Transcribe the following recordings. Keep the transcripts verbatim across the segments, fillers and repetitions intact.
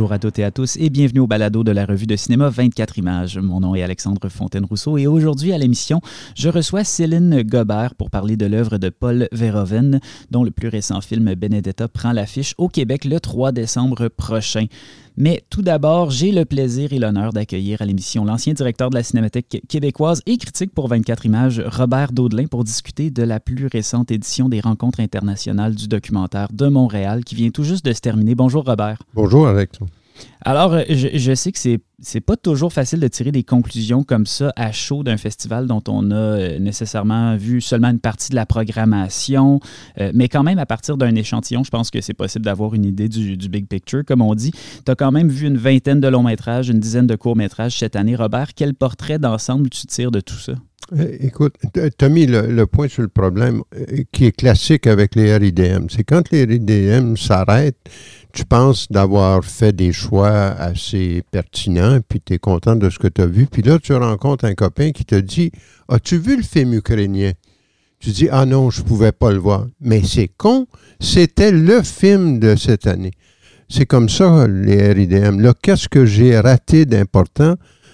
bonjour à toutes et à tous et bienvenue au balado de la revue de cinéma vingt-quatre images. Mon nom est Alexandre Fontaine-Rousseau et aujourd'hui à l'émission, je reçois Céline Gobert pour parler de l'œuvre de Paul Verhoeven, dont le plus récent film Benedetta prend l'affiche au Québec le trois décembre prochain. Mais tout d'abord, j'ai le plaisir et l'honneur d'accueillir à l'émission l'ancien directeur de la Cinémathèque québécoise et critique pour vingt-quatre images, Robert Daudelin, pour discuter de la plus récente édition des Rencontres internationales du documentaire de Montréal qui vient tout juste de se terminer. Bonjour Robert. Bonjour Alex. Alors, je, je sais que c'est, c'est pas toujours facile de tirer des conclusions comme ça à chaud d'un festival dont on a nécessairement vu seulement une partie de la programmation, euh, mais quand même à partir d'un échantillon, je pense que c'est possible d'avoir une idée du, du big picture, comme on dit. Tu as quand même vu une vingtaine de longs métrages, une dizaine de courts métrages cette année. Robert, quel portrait d'ensemble tu tires de tout ça? Écoute, tu as mis le, le point sur le problème qui est classique avec les R I D M. C'est quand les R I D M s'arrêtent, tu penses d'avoir fait des choix assez pertinents, puis tu es content de ce que tu as vu. Puis là, tu rencontres un copain qui te dit « As-tu vu le film ukrainien? » Tu dis « Ah non, je ne pouvais pas le voir. » Mais c'est con, c'était le film de cette année. C'est comme ça, les R I D M. Là, qu'est-ce que j'ai raté d'important?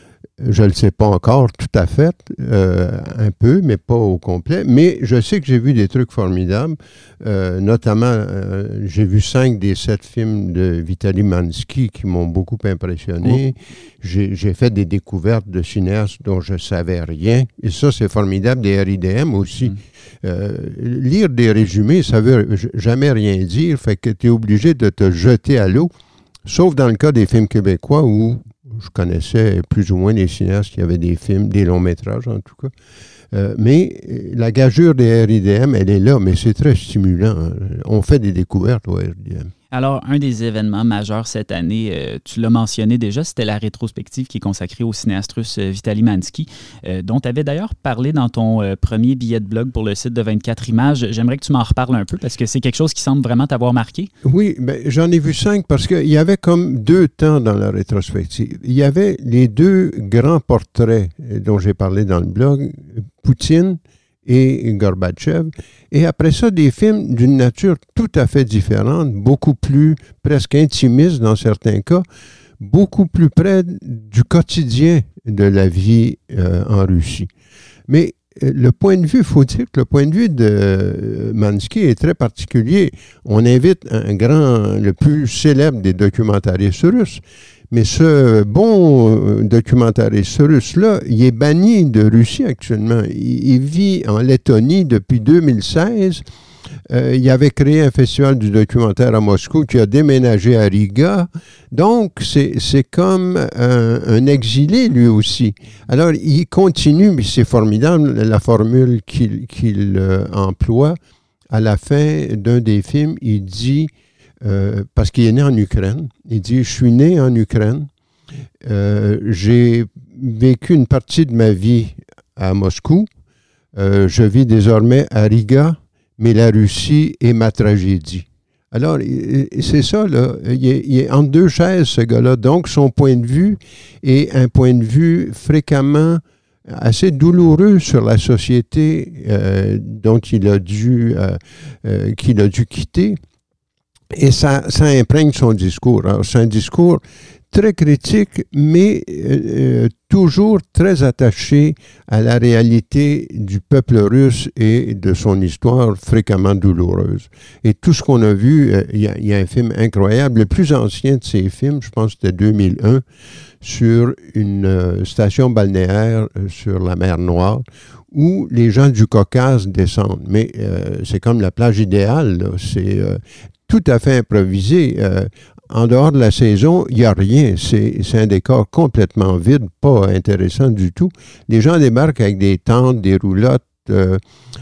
Je ne le sais pas encore tout à fait, euh, un peu, mais pas au complet. Mais je sais que j'ai vu des trucs formidables. Euh, notamment, euh, j'ai vu cinq des sept films de Vitaly Mansky qui m'ont beaucoup impressionné. Oh. J'ai, j'ai fait des découvertes de cinéastes dont je ne savais rien. Et ça, c'est formidable, des R I D M aussi. Mm. Euh, lire des résumés, ça ne veut jamais rien dire. Fait que tu es obligé de te jeter à l'eau. Sauf dans le cas des films québécois où je connaissais plus ou moins des cinéastes qui avaient des films, des longs métrages en tout cas. Euh, mais la gageure des R I D M, elle est là, mais c'est très stimulant. On fait des découvertes au R I D M. Alors, un des événements majeurs cette année, euh, tu l'as mentionné déjà, c'était la rétrospective qui est consacrée au cinéaste russe euh, Vitaly Mansky, euh, dont tu avais d'ailleurs parlé dans ton euh, premier billet de blog pour le site de vingt-quatre images. J'aimerais que tu m'en reparles un peu parce que c'est quelque chose qui semble vraiment t'avoir marqué. Oui, ben, j'en ai vu cinq parce qu'il y avait comme deux temps dans la rétrospective. Il y avait les deux grands portraits dont j'ai parlé dans le blog, Poutine et Gorbatchev. Et après ça, des films d'une nature tout à fait différente, beaucoup plus, presque intimistes dans certains cas, beaucoup plus près du quotidien de la vie euh, en Russie. Mais euh, le point de vue, il faut dire que le point de vue de euh, Mansky est très particulier. On invite un grand, le plus célèbre des documentaristes russes. Mais ce bon documentariste russe-là, il est banni de Russie actuellement. Il, il vit en Lettonie depuis deux mille seize. Euh, il avait créé un festival du documentaire à Moscou qui a déménagé à Riga. Donc, c'est, c'est comme un, un exilé lui aussi. Alors, il continue, mais c'est formidable la formule qu'il, qu'il euh, emploie. À la fin d'un des films, il dit... Euh, parce qu'il est né en Ukraine. Il dit, je suis né en Ukraine. Euh, j'ai vécu une partie de ma vie à Moscou. Euh, je vis désormais à Riga, mais la Russie est ma tragédie. Alors, c'est ça, là. Il est, il est entre deux chaises, ce gars-là. Donc, son point de vue est un point de vue fréquemment assez douloureux sur la société euh, dont il a dû, euh, euh, qu'il a dû quitter. Et ça, ça imprègne son discours. Alors, c'est un discours très critique, mais euh, toujours très attaché à la réalité du peuple russe et de son histoire fréquemment douloureuse. Et tout ce qu'on a vu, il euh, y, y a un film incroyable. Le plus ancien de ces films, je pense que c'était deux mille un, sur une euh, station balnéaire euh, sur la mer Noire, où les gens du Caucase descendent. Mais euh, c'est comme la plage idéale, là. C'est... Euh, tout à fait improvisé. Euh, en dehors de la saison, il n'y a rien. C'est, c'est un décor complètement vide, pas intéressant du tout. Les gens débarquent avec des tentes, des roulottes, euh,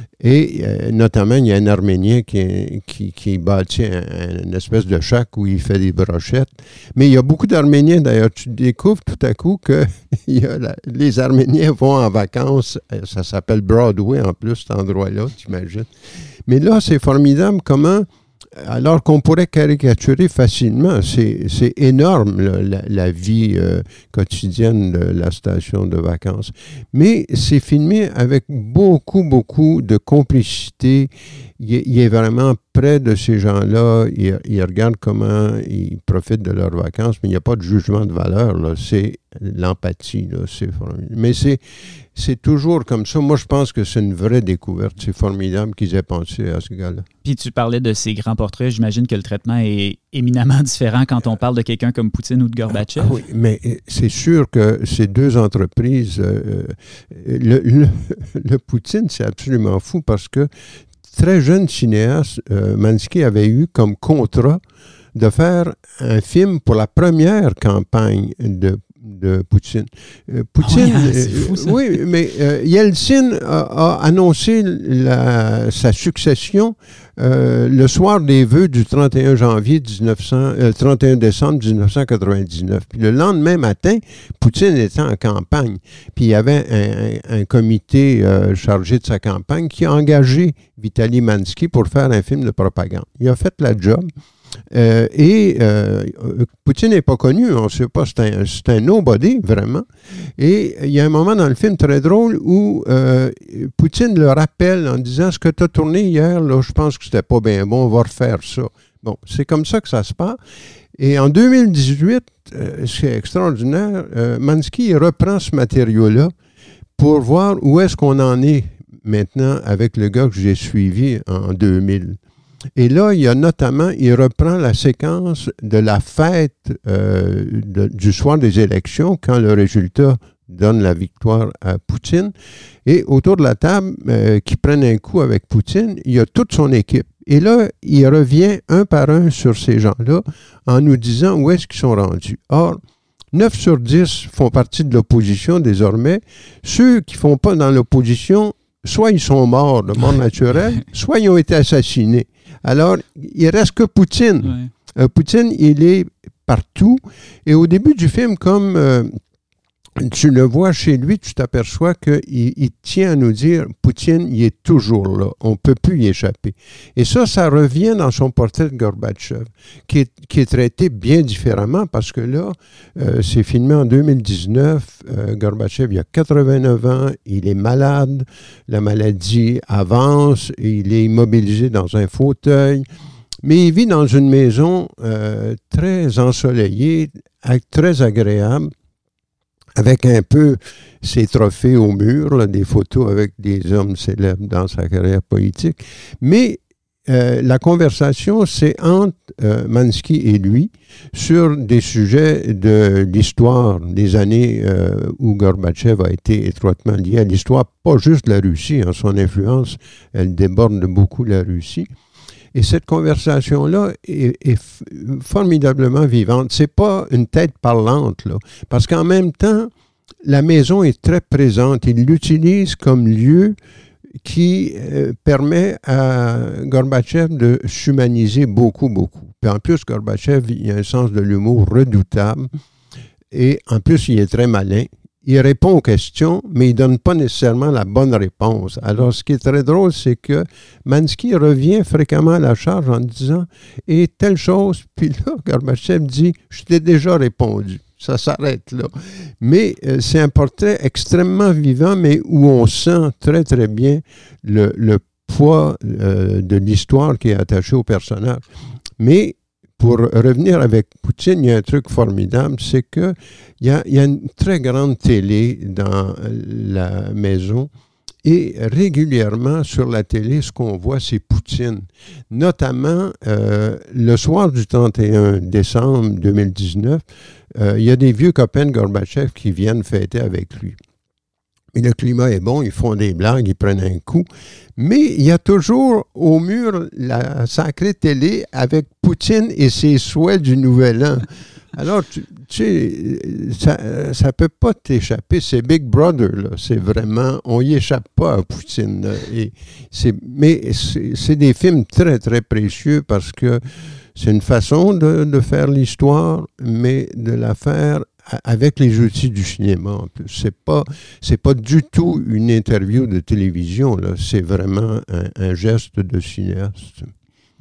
et euh, notamment, il y a un Arménien qui, qui, qui bâtit un, un, une espèce de shack où il fait des brochettes. Mais il y a beaucoup d'Arméniens, d'ailleurs. Tu découvres tout à coup que il y a la, les Arméniens vont en vacances. Ça s'appelle Broadway, en plus, cet endroit-là, t'imagines. Mais là, c'est formidable comment... Alors qu'on pourrait caricaturer facilement, c'est, c'est énorme là, la, la vie euh, quotidienne de la station de vacances. Mais c'est filmé avec beaucoup, beaucoup de complicité il est, il est vraiment près de ces gens-là. Il, il regarde comment ils profitent de leurs vacances, mais il n'y a pas de jugement de valeur, là. C'est l'empathie, là. C'est formidable. Mais c'est, c'est toujours comme ça. Moi, je pense que c'est une vraie découverte. C'est formidable qu'ils aient pensé à ce gars-là. Puis tu parlais de ces grands portraits. J'imagine que le traitement est éminemment différent quand on parle de quelqu'un comme Poutine ou de Gorbatchev. Ah oui, mais c'est sûr que ces deux entreprises, euh, le, le, le Poutine, c'est absolument fou parce que très jeune cinéaste, euh, Mansky avait eu comme contrat de faire un film pour la première campagne de de Poutine. Euh, Poutine, oh, yeah, c'est fou, ça. Euh, oui, mais euh, Yeltsin a, a annoncé la, sa succession euh, le soir des vœux du trente et un janvier dix-neuf cents, euh, trente et un décembre dix-neuf cent quatre-vingt-dix-neuf. Puis le lendemain matin, Poutine était en campagne. Puis il y avait un, un, un comité euh, chargé de sa campagne qui a engagé Vitaly Mansky pour faire un film de propagande. Il a fait la job. Euh, et euh, Poutine n'est pas connu, on ne sait pas, c'est un, c'est un nobody, vraiment. Et il y a un moment dans le film très drôle où euh, Poutine le rappelle en disant « Ce que tu as tourné hier, là, je pense que c'était pas bien bon, on va refaire ça. » Bon, c'est comme ça que ça se passe. Et en deux mille dix-huit, euh, c'est extraordinaire, euh, Mansky reprend ce matériau-là pour voir où est-ce qu'on en est maintenant avec le gars que j'ai suivi en deux mille. Et là, il y a notamment, il reprend la séquence de la fête euh, de, du soir des élections, quand le résultat donne la victoire à Poutine. Et autour de la table, euh, qui prennent un coup avec Poutine, il y a toute son équipe. Et là, il revient un par un sur ces gens-là en nous disant où est-ce qu'ils sont rendus. Or, neuf sur dix font partie de l'opposition désormais. Ceux qui ne font pas dans l'opposition, soit ils sont morts de mort naturelle, soit ils ont été assassinés. Alors, il reste que Poutine. Ouais. Euh, Poutine, il est partout. Et au début du film, comme euh, tu le vois chez lui, tu t'aperçois qu'il il tient à nous dire « Poutine, il est toujours là. On ne peut plus y échapper. » Et ça, ça revient dans son portrait de Gorbatchev, qui est, qui est traité bien différemment parce que là, euh, c'est filmé en deux mille dix-neuf. Euh, Gorbatchev, il a quatre-vingt-neuf ans, il est malade, la maladie avance, il est immobilisé dans un fauteuil, mais il vit dans une maison euh, très ensoleillée, très agréable, avec un peu ses trophées au mur, là, des photos avec des hommes célèbres dans sa carrière politique. Mais euh, la conversation, c'est entre euh, Mansky et lui sur des sujets de l'histoire des années euh, où Gorbatchev a été étroitement lié à l'histoire, pas juste de la Russie. Hein, son influence, elle déborde beaucoup la Russie. Et cette conversation-là est, est formidablement vivante. C'est pas une tête parlante, là, parce qu'en même temps, la maison est très présente. Il l'utilise comme lieu qui euh, permet à Gorbatchev de s'humaniser beaucoup, beaucoup. Puis en plus, Gorbatchev, il a un sens de l'humour redoutable. Et en plus, il est très malin. Il répond aux questions, mais il ne donne pas nécessairement la bonne réponse. Alors, ce qui est très drôle, c'est que Mansky revient fréquemment à la charge en disant « Et telle chose », puis là, Gorbatchev dit « Je t'ai déjà répondu ». Ça s'arrête là. Mais euh, c'est un portrait extrêmement vivant, mais où on sent très, très bien le, le poids euh, de l'histoire qui est attaché au personnage. Mais pour revenir avec Poutine, il y a un truc formidable, c'est qu'il y a, y a une très grande télé dans la maison et régulièrement sur la télé, ce qu'on voit, c'est Poutine. Notamment, euh, le soir du trente et un décembre deux mille dix-neuf, euh, il y a des vieux copains de Gorbatchev qui viennent fêter avec lui. Et le climat est bon, ils font des blagues, ils prennent un coup. Mais il y a toujours au mur la sacrée télé avec Poutine et ses souhaits du Nouvel An. Alors, tu, tu sais, ça ne peut pas t'échapper. C'est Big Brother, là. C'est vraiment, on n'y échappe pas à Poutine. Et c'est, mais c'est, c'est des films très, très précieux parce que c'est une façon de, de faire l'histoire, mais de la faire avec les outils du cinéma en plus. C'est pas, c'est pas du tout une interview de télévision, là. C'est vraiment un, un geste de cinéaste.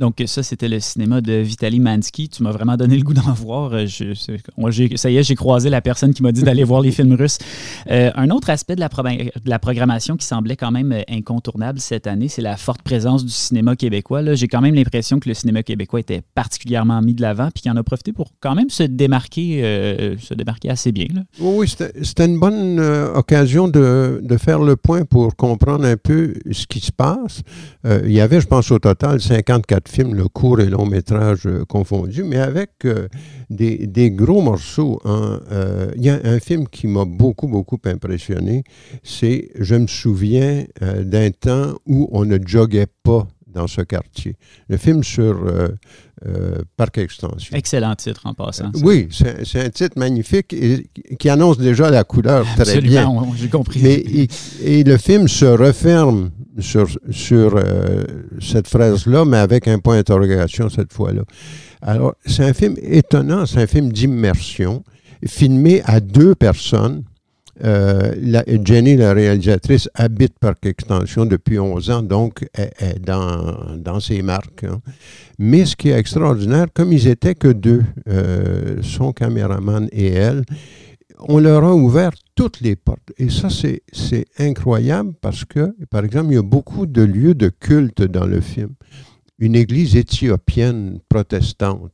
Donc ça, c'était le cinéma de Vitaly Mansky. Tu m'as vraiment donné le goût d'en voir. Je, moi, j'ai, ça y est, j'ai croisé la personne qui m'a dit d'aller voir les films russes. Euh, un autre aspect de la, pro- de la programmation qui semblait quand même incontournable cette année, c'est la forte présence du cinéma québécois. Là, j'ai quand même l'impression que le cinéma québécois était particulièrement mis de l'avant puis qu'il en a profité pour quand même se démarquer, euh, se démarquer assez bien. Là. Oui, c'était, c'était une bonne euh, occasion de, de faire le point pour comprendre un peu ce qui se passe. Euh, il y avait, je pense, au total, cinquante-quatre films, le court et long métrage euh, confondus, mais avec euh, des, des gros morceaux. Hein. Euh, il y a un film qui m'a beaucoup, beaucoup impressionné. C'est, je me souviens euh, d'un temps où on ne joguait pas dans ce quartier. Le film sur euh, euh, Parc Extension. Excellent titre en passant. Euh, oui, c'est, c'est un titre magnifique et, qui annonce déjà la couleur très Absolument, bien. on, j'ai compris. Mais, et, et le film se referme sur, sur euh, cette phrase-là, mais avec un point d'interrogation cette fois-là. Alors, c'est un film étonnant, c'est un film d'immersion, filmé à deux personnes. Euh, la, Jenny, la réalisatrice, habite Parc Extension depuis onze ans, donc elle est dans, dans ses marques. Hein. Mais ce qui est extraordinaire, comme ils étaient que deux, euh, son caméraman et elle, on leur a ouvert toutes les portes. Et ça, c'est, c'est incroyable parce que, par exemple, il y a beaucoup de lieux de culte dans le film. Une église éthiopienne protestante,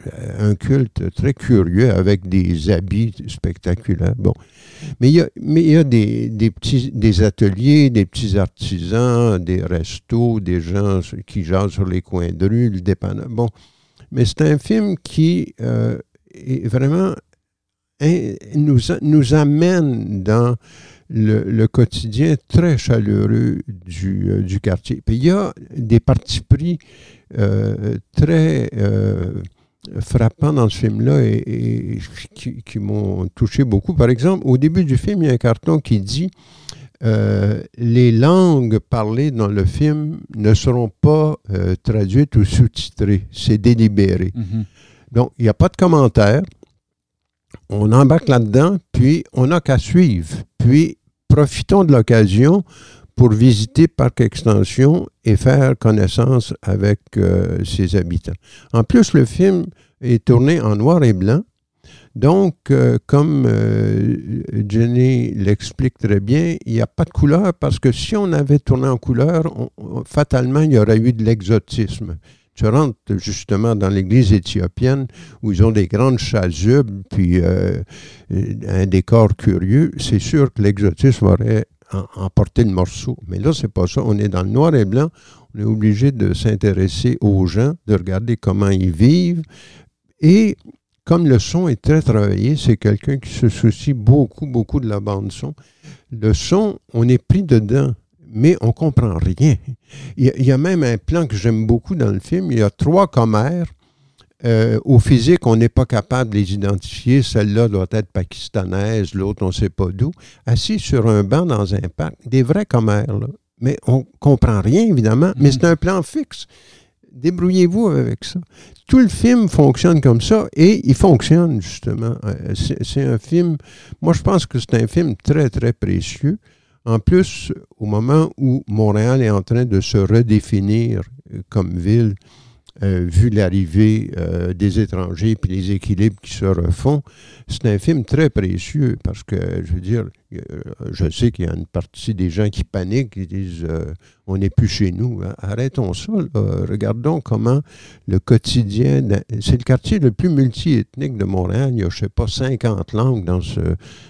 un culte très curieux avec des habits spectaculaires. Bon. Mais il y a, mais il y a des, des, petits, des ateliers, des petits artisans, des restos, des gens qui jasent sur les coins de rue, le dépanneur. Bon. Mais c'est un film qui euh, est vraiment hein, nous, nous amène dans Le, le quotidien très chaleureux du, euh, du quartier. Puis il y a des partis pris euh, très euh, frappants dans ce film-là et, et qui, qui m'ont touché beaucoup. Par exemple, au début du film, il y a un carton qui dit euh, les langues parlées dans le film ne seront pas euh, traduites ou sous-titrées. C'est délibéré. Mm-hmm. Donc, il n'y a pas de commentaire. On embarque là-dedans, puis on n'a qu'à suivre. Puis, profitons de l'occasion pour visiter Parc Extension et faire connaissance avec euh, ses habitants. En plus, le film est tourné en noir et blanc. Donc, euh, comme euh, Jenny l'explique très bien, il n'y a pas de couleur parce que si on avait tourné en couleur, on, on, fatalement, il y aurait eu de l'exotisme. Tu rentres justement dans l'église éthiopienne où ils ont des grandes chasubles puis euh, un décor curieux. C'est sûr que l'exotisme aurait emporté le morceau. Mais là, c'est pas ça. On est dans le noir et blanc. On est obligé de s'intéresser aux gens, de regarder comment ils vivent. Et comme le son est très travaillé, c'est quelqu'un qui se soucie beaucoup, beaucoup de la bande-son. Le son, on est pris dedans. Mais on ne comprend rien. Il y, a, il y a même un plan que j'aime beaucoup dans le film. Il y a trois commères. Euh, au physique, on n'est pas capable de les identifier. Celle-là doit être pakistanaise, l'autre, on ne sait pas d'où. Assis sur un banc dans un parc, des vraies commères, là. Mais on ne comprend rien, évidemment. Mais c'est un plan fixe. Débrouillez-vous avec ça. Tout le film fonctionne comme ça et il fonctionne, justement. C'est, c'est un film... Moi, je pense que c'est un film très, très précieux. En plus, au moment où Montréal est en train de se redéfinir comme ville, euh, vu l'arrivée euh, des étrangers et les équilibres qui se refont, c'est un film très précieux parce que, je veux dire, euh, je sais qu'il y a une partie des gens qui paniquent, qui disent euh, « on n'est plus chez nous ». Arrêtons ça. Là. Regardons comment le quotidien... C'est le quartier le plus multiethnique de Montréal. Il y a, je ne sais pas, cinquante langues dans ce...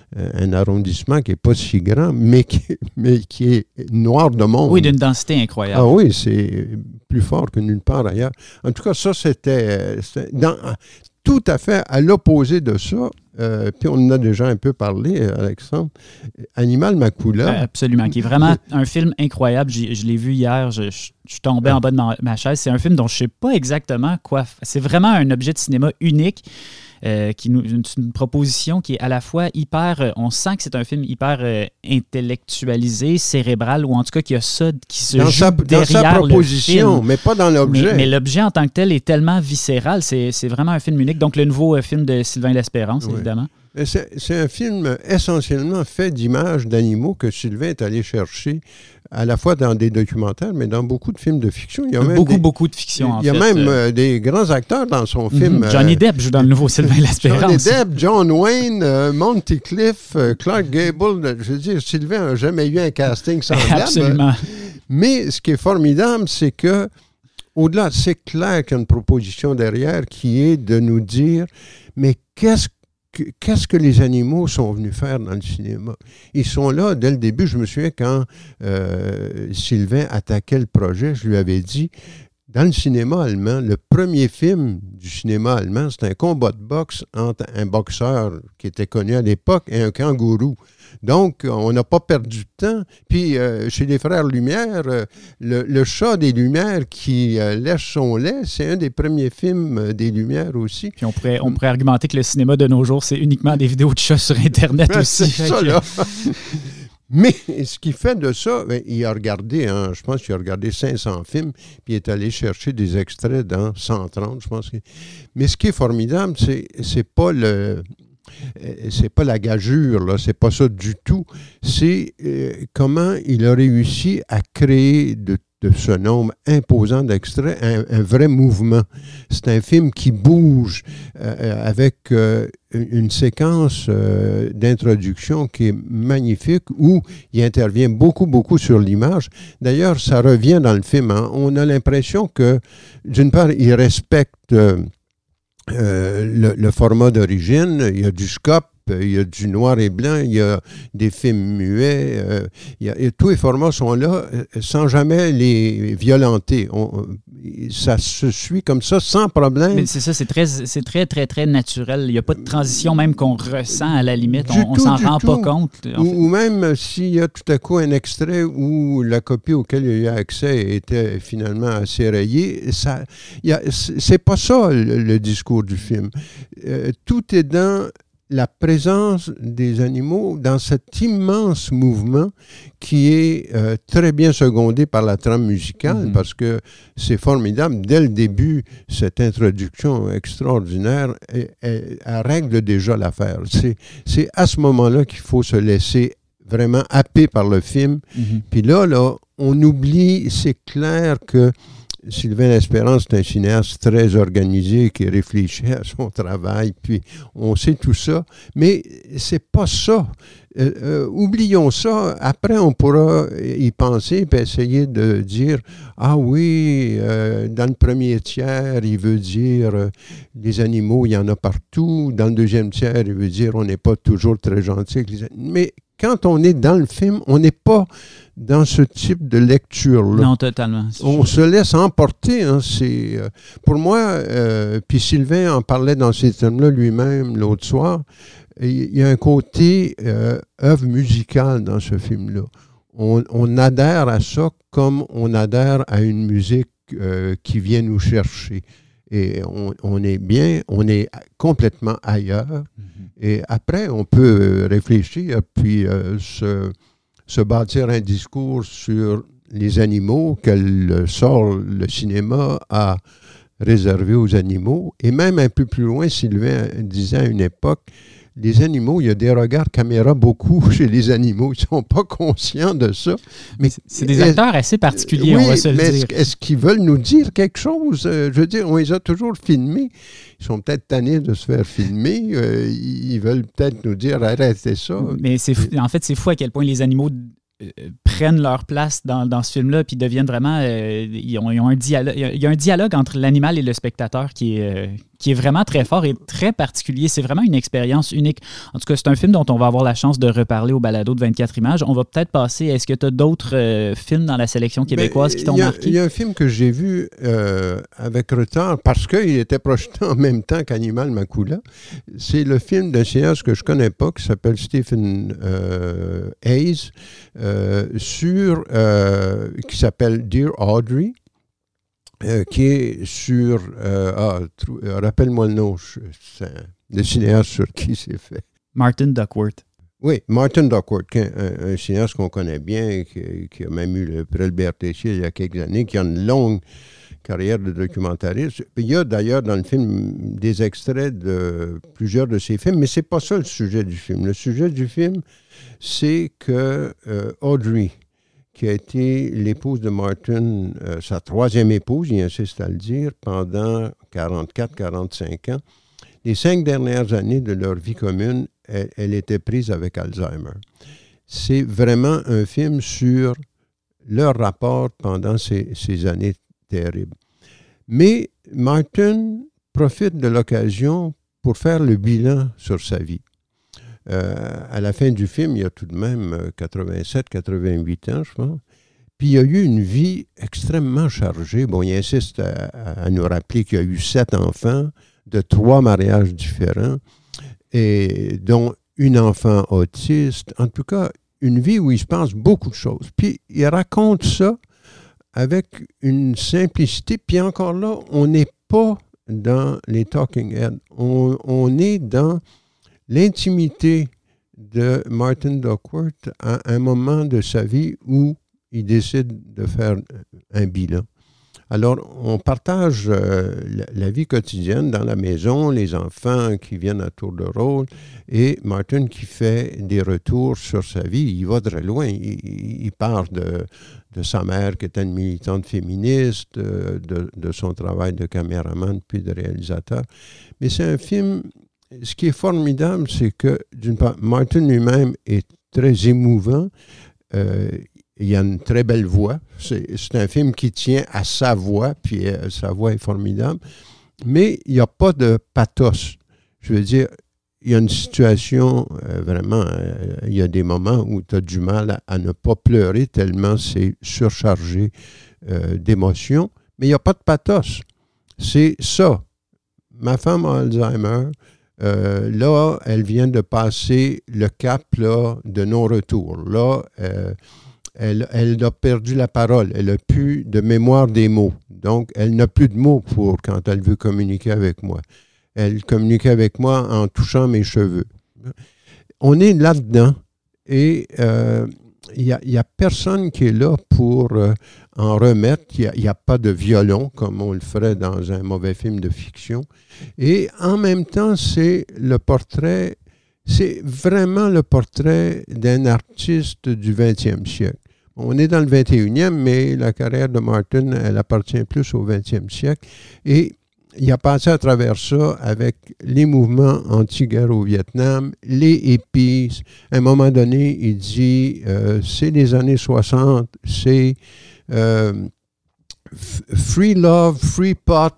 un arrondissement qui n'est pas si grand, mais qui, mais qui est noir de monde. Oui, d'une densité incroyable. Ah oui, c'est plus fort que nulle part ailleurs. En tout cas, ça, c'était, c'était dans, tout à fait à l'opposé de ça. Euh, puis on en a déjà un peu parlé, Alexandre. Animal Makula. Euh, absolument, qui est vraiment un film incroyable. J'ai, je l'ai vu hier, je, je, je suis tombé ouais. en bas de ma, ma chaise. C'est un film dont je ne sais pas exactement quoi. C'est vraiment un objet de cinéma unique. Euh, qui nous, une, une proposition qui est à la fois hyper... Euh, on sent que c'est un film hyper euh, intellectualisé, cérébral, ou en tout cas qu'il y a ça qui se dans joue sa, derrière dans sa proposition, le film. Mais pas dans l'objet. Mais, mais l'objet en tant que tel est tellement viscéral. C'est, c'est vraiment un film unique. Donc, le nouveau euh, film de Sylvain L'Espérance, oui. évidemment. C'est, c'est un film essentiellement fait d'images d'animaux que Sylvain est allé chercher à la fois dans des documentaires, mais dans beaucoup de films de fiction. Il y a même beaucoup, des, beaucoup de fiction, en fait. Il y a fait. même euh, des grands acteurs dans son Mm-hmm. film. Johnny euh, Depp joue dans le nouveau Sylvain L'Espérance. Johnny Depp, John Wayne, euh, Monty Cliff, euh, Clark Gable. Je veux dire, Sylvain n'a jamais eu un casting semblable. Absolument. Mais ce qui est formidable, c'est que, au-delà, c'est clair qu'il y a une proposition derrière qui est de nous dire, mais qu'est-ce que, qu'est-ce que les animaux sont venus faire dans le cinéma? Ils sont là dès le début. Je me souviens quand euh, Sylvain attaquait le projet, je lui avais dit, dans le cinéma allemand, le premier film du cinéma allemand, c'était un combat de boxe entre un boxeur qui était connu à l'époque et un kangourou. Donc, on n'a pas perdu de temps. Puis, euh, chez les frères Lumière, euh, le, le chat des Lumières qui euh, lèche son lait, c'est un des premiers films euh, des Lumières aussi. Puis, on pourrait, on pourrait argumenter que le cinéma de nos jours, c'est uniquement des vidéos de chats sur Internet Ben, aussi. c'est ça, que... là. Mais ce qui fait de ça, bien, il a regardé, hein, je pense qu'il a regardé cinq cents films, puis il est allé chercher des extraits dans cent trente, je pense. Que... Mais ce qui est formidable, c'est, c'est pas le... C'est pas la gageure, là, c'est pas ça du tout. C'est euh, comment il a réussi à créer de, de ce nombre imposant d'extraits un, un vrai mouvement. C'est un film qui bouge euh, avec euh, une séquence euh, d'introduction qui est magnifique où il intervient beaucoup, beaucoup sur l'image. D'ailleurs, ça revient dans le film. Hein. On a l'impression que, d'une part, il respecte... Euh, Euh, le, le format d'origine, il y a du scope, il y a du noir et blanc, il y a des films muets, euh, il y a, et tous les formats sont là euh, sans jamais les violenter. On, ça se suit comme ça, sans problème. Mais c'est ça, c'est très, c'est très, très, très naturel. Il n'y a pas de transition même qu'on ressent à la limite. Du on, on tout, s'en du rend tout. pas compte. Ou, ou même s'il y a tout à coup un extrait où la copie auquel il y a eu accès était finalement assez rayée, ça, y a, c'est pas ça le, le discours du film. Euh, tout est dans la présence des animaux dans cet immense mouvement qui est euh, très bien secondé par la trame musicale, mm-hmm. parce que c'est formidable. Dès le début, cette introduction extraordinaire, elle, elle, elle règle déjà l'affaire. C'est, c'est à ce moment-là qu'il faut se laisser vraiment happer par le film. Mm-hmm. Puis là, là, on oublie, c'est clair que Sylvain L'Espérance est un cinéaste très organisé qui réfléchit à son travail, puis on sait tout ça, mais c'est pas ça. Euh, euh, oublions ça. Après, on pourra y penser et essayer de dire « Ah oui, euh, dans le premier tiers, il veut dire euh, les animaux, il y en a partout. Dans le deuxième tiers, il veut dire on n'est pas toujours très gentil avec les animaux. » Mais quand on est dans le film, on n'est pas dans ce type de lecture-là. Non, totalement. On se laisse emporter. Hein, c'est, euh, pour moi, euh, puis Sylvain en parlait dans ces termes-là lui-même l'autre soir, il y a un côté euh, œuvre musicale dans ce film-là. On, on adhère à ça comme on adhère à une musique euh, qui vient nous chercher. Et on, on est bien, on est complètement ailleurs. Mm-hmm. Et après, on peut réfléchir, puis euh, se, se bâtir un discours sur les animaux, quel sort le cinéma a réservé aux animaux. Et même un peu plus loin, Sylvain disait à une époque, les animaux, il y a des regards caméra beaucoup chez les animaux. Ils ne sont pas conscients de ça. Mais c'est des acteurs assez particuliers, oui, on va se le mais dire. Est-ce, est-ce qu'ils veulent nous dire quelque chose? Euh, je veux dire, on les a toujours filmés. Ils sont peut-être tannés de se faire filmer. Euh, ils veulent peut-être nous dire arrêtez ça. Mais c'est fou, en fait, c'est fou à quel point les animaux euh, prennent leur place dans, dans ce film-là puis deviennent vraiment... Euh, ils ont, ils ont un dialogue, il y a un dialogue entre l'animal et le spectateur qui est... Euh, qui est vraiment très fort et très particulier. C'est vraiment une expérience unique. En tout cas, c'est un film dont on va avoir la chance de reparler au balado de vingt-quatre images. On va peut-être passer... Est-ce que tu as d'autres euh, films dans la sélection québécoise ben, qui t'ont y a, marqué? Il y a un film que j'ai vu euh, avec retard parce qu'il était projeté en même temps qu'Animal Makula. C'est le film d'un cinéaste que je ne connais pas qui s'appelle Stephen euh, Hayes euh, sur... Euh, qui s'appelle Dear Audrey. Euh, qui est sur... Euh, ah, trou, euh, rappelle-moi le nom. C'est un, le cinéaste sur qui c'est fait. Martin Duckworth. Oui, Martin Duckworth, qui est un, un cinéaste qu'on connaît bien, qui, qui a même eu le prix Albert Tessier il y a quelques années, qui a une longue carrière de documentariste. Il y a d'ailleurs dans le film des extraits de plusieurs de ses films, mais c'est pas ça le sujet du film. Le sujet du film, c'est que euh, Audrey, qui a été l'épouse de Martin, euh, sa troisième épouse, il insiste à le dire, pendant quarante-quatre à quarante-cinq ans. Les cinq dernières années de leur vie commune, elle, elle était prise avec Alzheimer. C'est vraiment un film sur leur rapport pendant ces, ces années terribles. Mais Martin profite de l'occasion pour faire le bilan sur sa vie. Euh, à la fin du film, il y a tout de même quatre-vingt-sept à quatre-vingt-huit ans, je pense. Puis il y a eu une vie extrêmement chargée. Bon, il insiste à, à nous rappeler qu'il y a eu sept enfants de trois mariages différents, et dont une enfant autiste. En tout cas, une vie où il se passe beaucoup de choses. Puis il raconte ça avec une simplicité. Puis encore là, on n'est pas dans les talking heads. On, on est dans l'intimité de Martin Duckworth à un moment de sa vie où il décide de faire un bilan. Alors, on partage euh, la, la vie quotidienne dans la maison, les enfants qui viennent à tour de rôle, et Martin qui fait des retours sur sa vie. Il va très loin. Il, il parle de, de sa mère qui était une militante féministe, de, de son travail de caméraman puis de réalisateur. Mais c'est un film... Ce qui est formidable, c'est que, d'une part, Martin lui-même est très émouvant. Euh, il a une très belle voix. C'est, c'est un film qui tient à sa voix, puis euh, sa voix est formidable. Mais il n'y a pas de pathos. Je veux dire, il y a une situation, euh, vraiment, euh, il y a des moments où tu as du mal à, à ne pas pleurer tellement c'est surchargé euh, d'émotions. Mais il n'y a pas de pathos. C'est ça. Ma femme a Alzheimer. Euh, là, elle vient de passer le cap là, de non-retour. Là, euh, elle, elle a perdu la parole. Elle n'a plus de mémoire des mots. Donc, elle n'a plus de mots pour quand elle veut communiquer avec moi. Elle communique avec moi en touchant mes cheveux. On est là-dedans et euh, il n'y a, y a personne qui est là pour euh, en remettre. Il n'y a, a pas de violon comme on le ferait dans un mauvais film de fiction. Et en même temps, c'est le portrait, c'est vraiment le portrait d'un artiste du vingtième siècle. On est dans le vingt et unième, mais la carrière de Martin, elle appartient plus au vingtième siècle. Et il a passé à travers ça avec les mouvements anti-guerre au Vietnam, les hippies. À un moment donné, il dit, euh, c'est les années soixante, c'est euh, free love, free pot.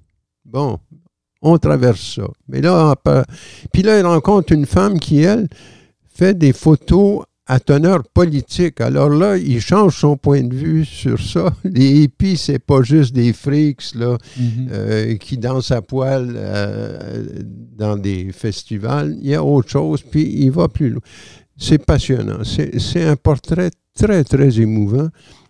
Bon, on traverse ça. Mais là, puis là, il rencontre une femme qui, elle, fait des photos à teneur politique. Alors là, il change son point de vue sur ça. Les hippies, c'est pas juste des freaks là, mm-hmm. euh, qui dansent à poil euh, dans des festivals. Il y a autre chose, puis il va plus loin. C'est passionnant. C'est, c'est un portrait très, très émouvant.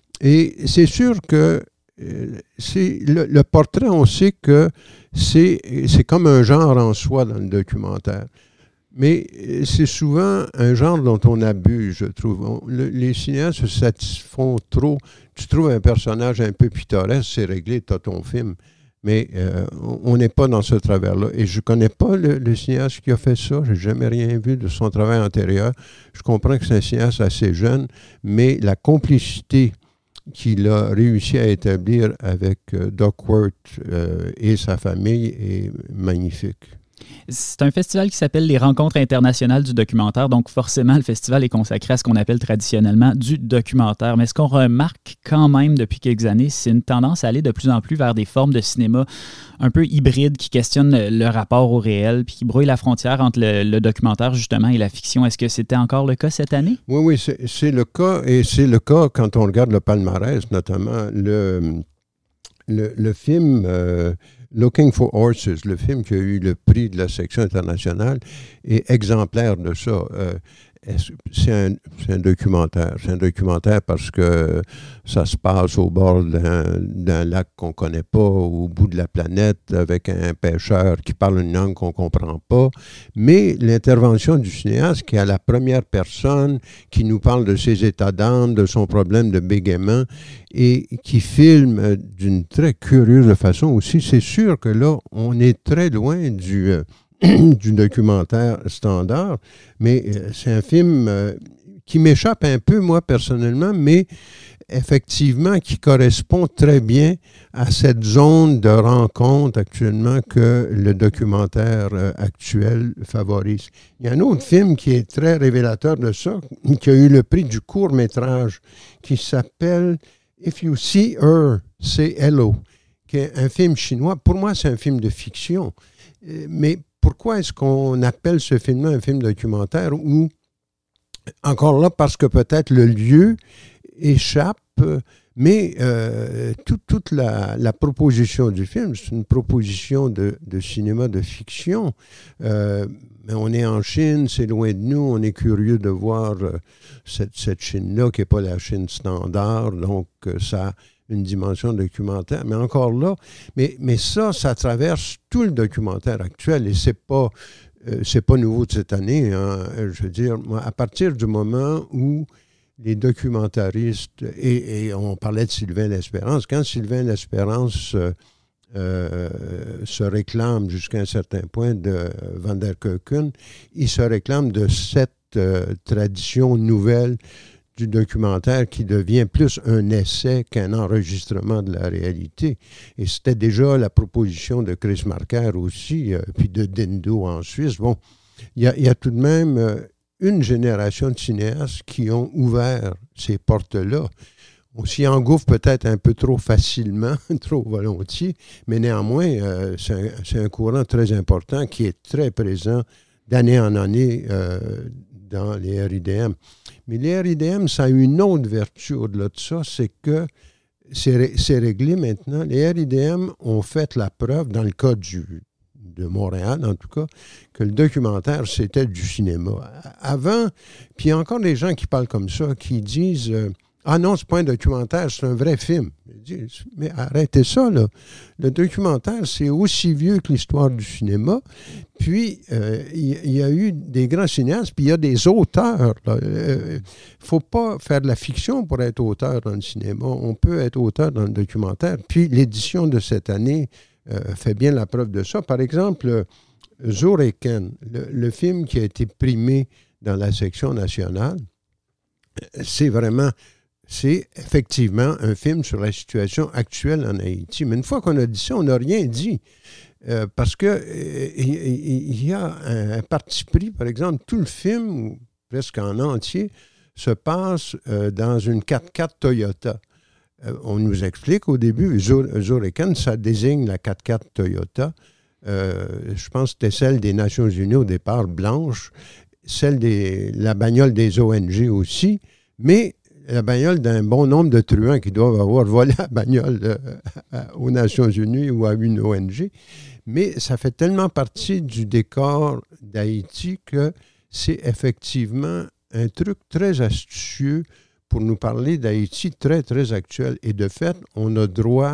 Et c'est sûr que euh, c'est le, le portrait, on sait que c'est, c'est comme un genre en soi dans le documentaire. Mais c'est souvent un genre dont on abuse, je trouve. On, le, les cinéastes se satisfont trop. Tu trouves un personnage un peu pittoresque, c'est réglé, tu as ton film. Mais euh, on n'est pas dans ce travers-là. Et je ne connais pas le, le cinéaste qui a fait ça. Je n'ai jamais rien vu de son travail antérieur. Je comprends que c'est un cinéaste assez jeune, mais la complicité qu'il a réussi à établir avec euh, Duckworth euh, et sa famille est magnifique. C'est un festival qui s'appelle les Rencontres internationales du documentaire, donc forcément le festival est consacré à ce qu'on appelle traditionnellement du documentaire. Mais ce qu'on remarque quand même depuis quelques années, c'est une tendance à aller de plus en plus vers des formes de cinéma un peu hybrides qui questionnent le rapport au réel puis qui brouillent la frontière entre le, le documentaire justement et la fiction. Est-ce que c'était encore le cas cette année? Oui, oui, c'est, c'est le cas et c'est le cas quand on regarde le palmarès, notamment le, le, le film... Euh, Looking for Horses, le film qui a eu le prix de la section internationale, est exemplaire de ça. Euh, c'est, un, c'est un documentaire. C'est un documentaire parce que ça se passe au bord d'un, d'un lac qu'on ne connaît pas, au bout de la planète, avec un pêcheur qui parle une langue qu'on ne comprend pas. Mais l'intervention du cinéaste, qui est à la première personne, qui nous parle de ses états d'âme, de son problème de bégaiement, et qui filme d'une très curieuse façon aussi, c'est sûr que là, on est très loin du... Euh, du documentaire standard, mais euh, c'est un film euh, qui m'échappe un peu, moi, personnellement, mais effectivement, qui correspond très bien à cette zone de rencontre actuellement que le documentaire euh, actuel favorise. Il y a un autre film qui est très révélateur de ça, qui a eu le prix du court-métrage, qui s'appelle « If You See Her, Say Hello », qui est un film chinois. Pour moi, c'est un film de fiction. Mais pourquoi est-ce qu'on appelle ce film-là un film documentaire ou, encore là, parce que peut-être le lieu échappe, mais euh, tout, toute la, la proposition du film, c'est une proposition de, de cinéma de fiction. Euh, mais on est en Chine, c'est loin de nous, on est curieux de voir euh, cette, cette Chine-là qui n'est pas la Chine standard, donc euh, ça a une dimension documentaire. Mais encore là, mais, mais ça, ça traverse tout le documentaire actuel et c'est pas... Euh, c'est pas nouveau de cette année. Hein. Je veux dire, moi, à partir du moment où les documentaristes, et, et on parlait de Sylvain Lespérance, quand Sylvain Lespérance euh, euh, se réclame jusqu'à un certain point de Van der Keuken, il se réclame de cette euh, tradition nouvelle du documentaire qui devient plus un essai qu'un enregistrement de la réalité. Et c'était déjà la proposition de Chris Marker aussi, euh, puis de Dindo en Suisse. Bon, il y, y a tout de même euh, une génération de cinéastes qui ont ouvert ces portes-là. On s'y engouffre peut-être un peu trop facilement, trop volontiers, mais néanmoins, euh, c'est, un, c'est un courant très important qui est très présent d'année en année euh, dans les R I D M. Mais les R I D M, ça a une autre vertu au-delà de ça, c'est que c'est, c'est réglé maintenant. Les R I D M ont fait la preuve, dans le cas du, de Montréal en tout cas, que le documentaire, c'était du cinéma. Avant, puis il y a encore des gens qui parlent comme ça, qui disent euh, « Ah non, c'est pas un documentaire, c'est un vrai film. » Je dis, mais arrêtez ça, là. Le documentaire, c'est aussi vieux que l'histoire du cinéma. Puis, euh, il, il y a eu des grands cinéastes, puis il y a des auteurs. Il ne euh, faut pas faire de la fiction pour être auteur dans le cinéma. On peut être auteur dans le documentaire. Puis, l'édition de cette année euh, fait bien la preuve de ça. Par exemple, Zoreken, le, le film qui a été primé dans la section nationale, c'est vraiment... C'est effectivement un film sur la situation actuelle en Haïti. Mais une fois qu'on a dit ça, on n'a rien dit. Euh, parce qu'il euh, y, y a un, un parti pris, par exemple, tout le film, presque en entier, se passe euh, dans une quatre-quatre Toyota. Euh, on nous explique au début, Zoreken, ça désigne la quatre-quatre Toyota. Euh, je pense que c'était celle des Nations Unies au départ, blanche, celle des la bagnole des O N G aussi, mais la bagnole d'un bon nombre de truands qui doivent avoir volé la bagnole euh, aux Nations Unies ou à une O N G. Mais ça fait tellement partie du décor d'Haïti que c'est effectivement un truc très astucieux pour nous parler d'Haïti, très, très actuel. Et de fait, on a droit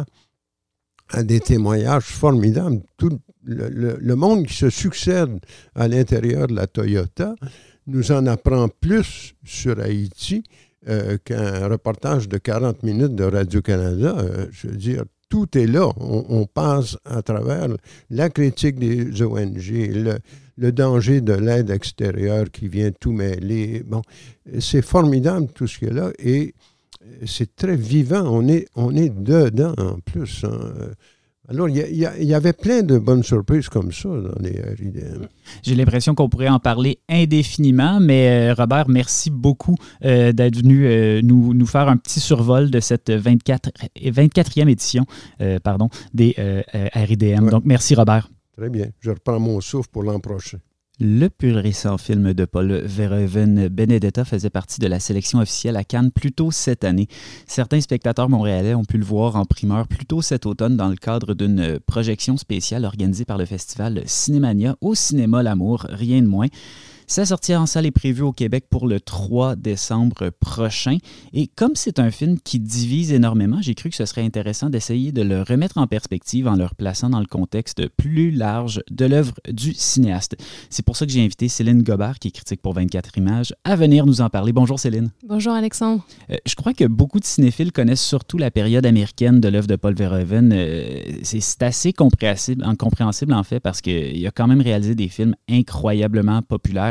à des témoignages formidables. Tout le, le, le monde qui se succède à l'intérieur de la Toyota nous en apprend plus sur Haïti Euh, qu'un reportage de quarante minutes de Radio-Canada. Euh, je veux dire, tout est là. On, on passe à travers la critique des O N G, le, le danger de l'aide extérieure qui vient tout mêler. Bon, c'est formidable tout ce qu'il y a là et c'est très vivant. On est, on est dedans en plus. Hein. Alors, il y, y, y avait plein de bonnes surprises comme ça dans les R I D M. J'ai l'impression qu'on pourrait en parler indéfiniment, mais euh, Robert, merci beaucoup euh, d'être venu euh, nous, nous faire un petit survol de cette vingt-quatre, vingt-quatrième édition euh, pardon, des euh, R I D M. Ouais. Donc, merci Robert. Très bien. Je reprends mon souffle pour l'an prochain. Le plus récent film de Paul Verhoeven, Benedetta, faisait partie de la sélection officielle à Cannes plus tôt cette année. Certains spectateurs montréalais ont pu le voir en primeur plus tôt cet automne dans le cadre d'une projection spéciale organisée par le festival Cinémania au Cinéma L'Amour, rien de moins. Sa sortie en salle est prévue au Québec pour le trois décembre prochain. Et comme c'est un film qui divise énormément, j'ai cru que ce serait intéressant d'essayer de le remettre en perspective en le replaçant dans le contexte plus large de l'œuvre du cinéaste. C'est pour ça que j'ai invité Céline Gobert, qui est critique pour vingt-quatre images, à venir nous en parler. Bonjour Céline. Bonjour Alexandre. Euh, je crois que beaucoup de cinéphiles connaissent surtout la période américaine de l'œuvre de Paul Verhoeven. Euh, c'est, c'est assez compréhensible, incompréhensible en fait, parce qu'il a quand même réalisé des films incroyablement populaires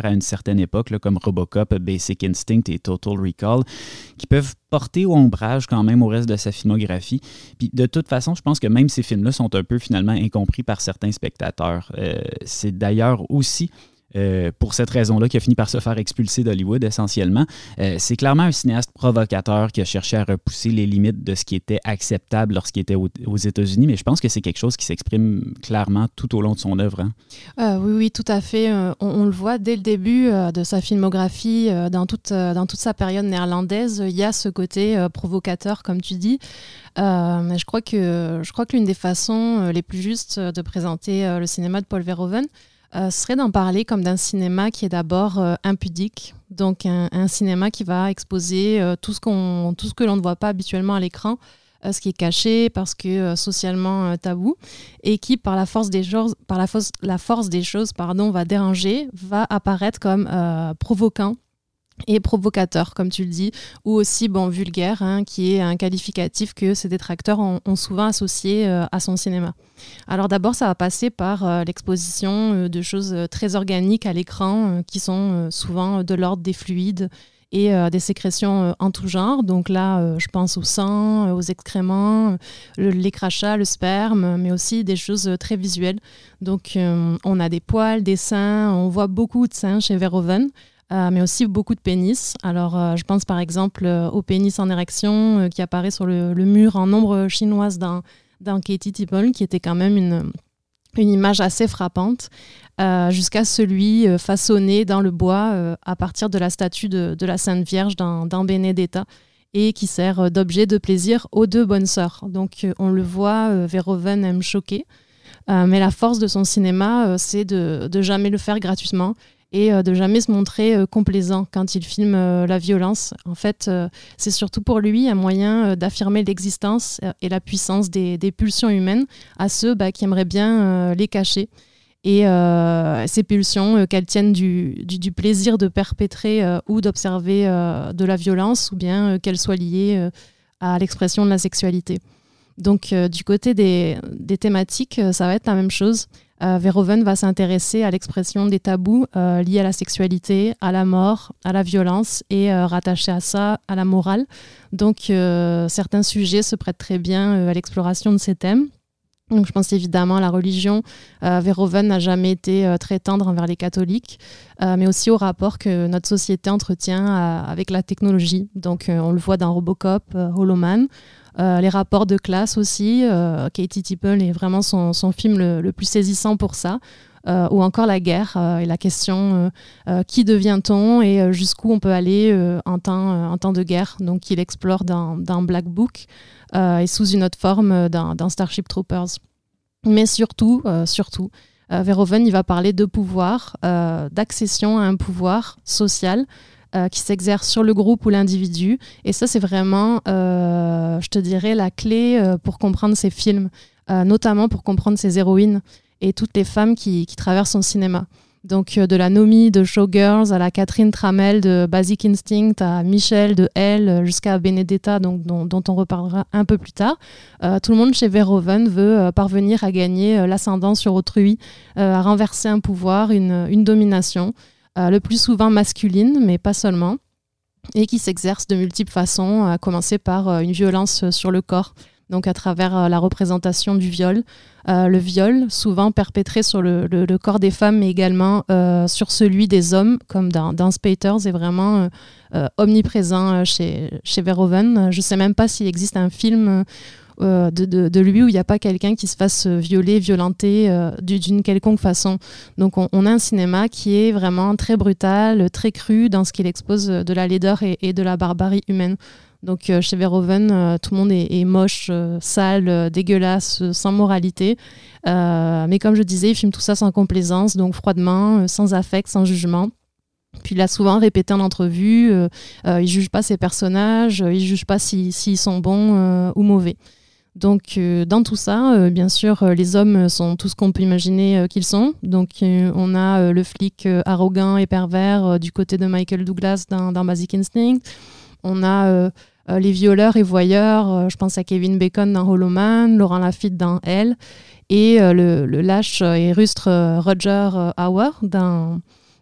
à une certaine époque, là, comme Robocop, Basic Instinct et Total Recall, qui peuvent porter ombrage quand même au reste de sa filmographie. Puis de toute façon, je pense que même ces films-là sont un peu finalement incompris par certains spectateurs. Euh, c'est d'ailleurs aussi Euh, pour cette raison-là, qui a fini par se faire expulser d'Hollywood essentiellement. Euh, c'est clairement un cinéaste provocateur qui a cherché à repousser les limites de ce qui était acceptable lorsqu'il était au, aux États-Unis, mais je pense que c'est quelque chose qui s'exprime clairement tout au long de son œuvre. Hein. Euh, oui, oui, tout à fait. Euh, on, on le voit dès le début euh, de sa filmographie, euh, dans, toute, euh, dans toute sa période néerlandaise, il y a ce côté euh, provocateur, comme tu dis. Euh, mais je crois que, je crois que l'une des façons euh, les plus justes de présenter euh, le cinéma de Paul Verhoeven, Euh, serait d'en parler comme d'un cinéma qui est d'abord euh, impudique, donc un, un cinéma qui va exposer euh, tout, ce qu'on, tout ce que l'on ne voit pas habituellement à l'écran, euh, ce qui est caché parce que euh, socialement euh, tabou, et qui par la force des choses, par la, force, la force des choses pardon, va déranger, va apparaître comme euh, provoquant et provocateur, comme tu le dis, ou aussi bon, vulgaire, hein, qui est un qualificatif que ses détracteurs ont, ont souvent associé euh, à son cinéma. Alors d'abord, ça va passer par euh, l'exposition euh, de choses euh, très organiques à l'écran, euh, qui sont euh, souvent de l'ordre des fluides et euh, des sécrétions euh, en tout genre. Donc là, euh, je pense au sang, euh, aux excréments, euh, le, les crachats, le sperme, mais aussi des choses euh, très visuelles. Donc euh, on a des poils, des seins, on voit beaucoup de seins chez Verhoeven. Euh, mais aussi beaucoup de pénis. Alors, euh, je pense par exemple euh, au pénis en érection euh, qui apparaît sur le, le mur en ombre chinoise dans, dans Katie Tipple, qui était quand même une, une image assez frappante, euh, jusqu'à celui euh, façonné dans le bois euh, à partir de la statue de, de la Sainte Vierge dans, dans Benedetta, et qui sert euh, d'objet de plaisir aux deux bonnes sœurs. Donc, euh, on le voit, euh, Verhoeven aime choquer, euh, mais la force de son cinéma, euh, c'est de, de jamais le faire gratuitement, et euh, de jamais se montrer euh, complaisant quand il filme euh, la violence. En fait, euh, c'est surtout pour lui un moyen euh, d'affirmer l'existence euh, et la puissance des, des pulsions humaines à ceux bah, qui aimeraient bien euh, les cacher. Et euh, ces pulsions, euh, qu'elles tiennent du, du, du plaisir de perpétrer euh, ou d'observer euh, de la violence, ou bien euh, qu'elles soient liées euh, à l'expression de la sexualité. Donc, euh, du côté des, des thématiques, euh, ça va être la même chose. Euh, Verhoeven va s'intéresser à l'expression des tabous euh, liés à la sexualité, à la mort, à la violence, et euh, rattaché à ça, à la morale. Donc, euh, certains sujets se prêtent très bien euh, à l'exploration de ces thèmes. Donc, je pense évidemment à la religion. Euh, Verhoeven n'a jamais été euh, très tendre envers les catholiques, euh, mais aussi au rapport que notre société entretient à, avec la technologie. Donc, euh, on le voit dans Robocop, euh, Hollow Man. Euh, les rapports de classe aussi. Euh, Katie Tipple est vraiment son, son film le, le plus saisissant pour ça. Euh, ou encore la guerre euh, et la question euh, euh, qui devient-on et euh, jusqu'où on peut aller euh, en, temps, euh, en temps de guerre. Donc, il explore dans, dans Black Book euh, et sous une autre forme euh, dans, dans Starship Troopers. Mais surtout, euh, surtout euh, Verhoeven il va parler de pouvoir, euh, d'accession à un pouvoir social euh, qui s'exerce sur le groupe ou l'individu. Et ça, c'est vraiment, euh, je te dirais, la clé euh, pour comprendre ces films, euh, notamment pour comprendre ces héroïnes et toutes les femmes qui, qui traversent son cinéma. Donc euh, de la Nomi de Showgirls à la Catherine Tramell de Basic Instinct, à Michelle de Elle, jusqu'à Benedetta, donc, dont, dont on reparlera un peu plus tard. Euh, tout le monde chez Verhoeven veut euh, parvenir à gagner euh, l'ascendant sur autrui, euh, à renverser un pouvoir, une, une domination, euh, le plus souvent masculine, mais pas seulement, et qui s'exerce de multiples façons, à commencer par euh, une violence sur le corps, donc à travers euh, la représentation du viol. Euh, le viol, souvent perpétré sur le, le, le corps des femmes, mais également euh, sur celui des hommes, comme dans, dans Spaters, est vraiment euh, euh, omniprésent chez, chez Verhoeven. Je ne sais même pas s'il existe un film euh, de, de, de lui où il n'y a pas quelqu'un qui se fasse violer, violenter euh, d'une quelconque façon. Donc on, on a un cinéma qui est vraiment très brutal, très cru dans ce qu'il expose de la laideur et, et de la barbarie humaine. Donc euh, chez Verhoeven, euh, tout le monde est, est moche, euh, sale, euh, dégueulasse, euh, sans moralité. Euh, mais comme je disais, il filme tout ça sans complaisance, donc froidement, euh, sans affect, sans jugement. Puis il a souvent répété en entrevue, euh, euh, il ne juge pas ses personnages, euh, il ne juge pas s'ils si, si sont bons euh, ou mauvais. Donc euh, dans tout ça, euh, bien sûr, euh, les hommes sont tout ce qu'on peut imaginer euh, qu'ils sont. Donc euh, on a euh, le flic euh, arrogant et pervers euh, du côté de Michael Douglas dans, dans Basic Instinct. On a euh, euh, les violeurs et voyeurs, euh, je pense à Kevin Bacon dans Hollow Man, Laurent Lafitte dans Elle, et euh, le, le lâche et rustre euh, Roger euh, Hauer dans,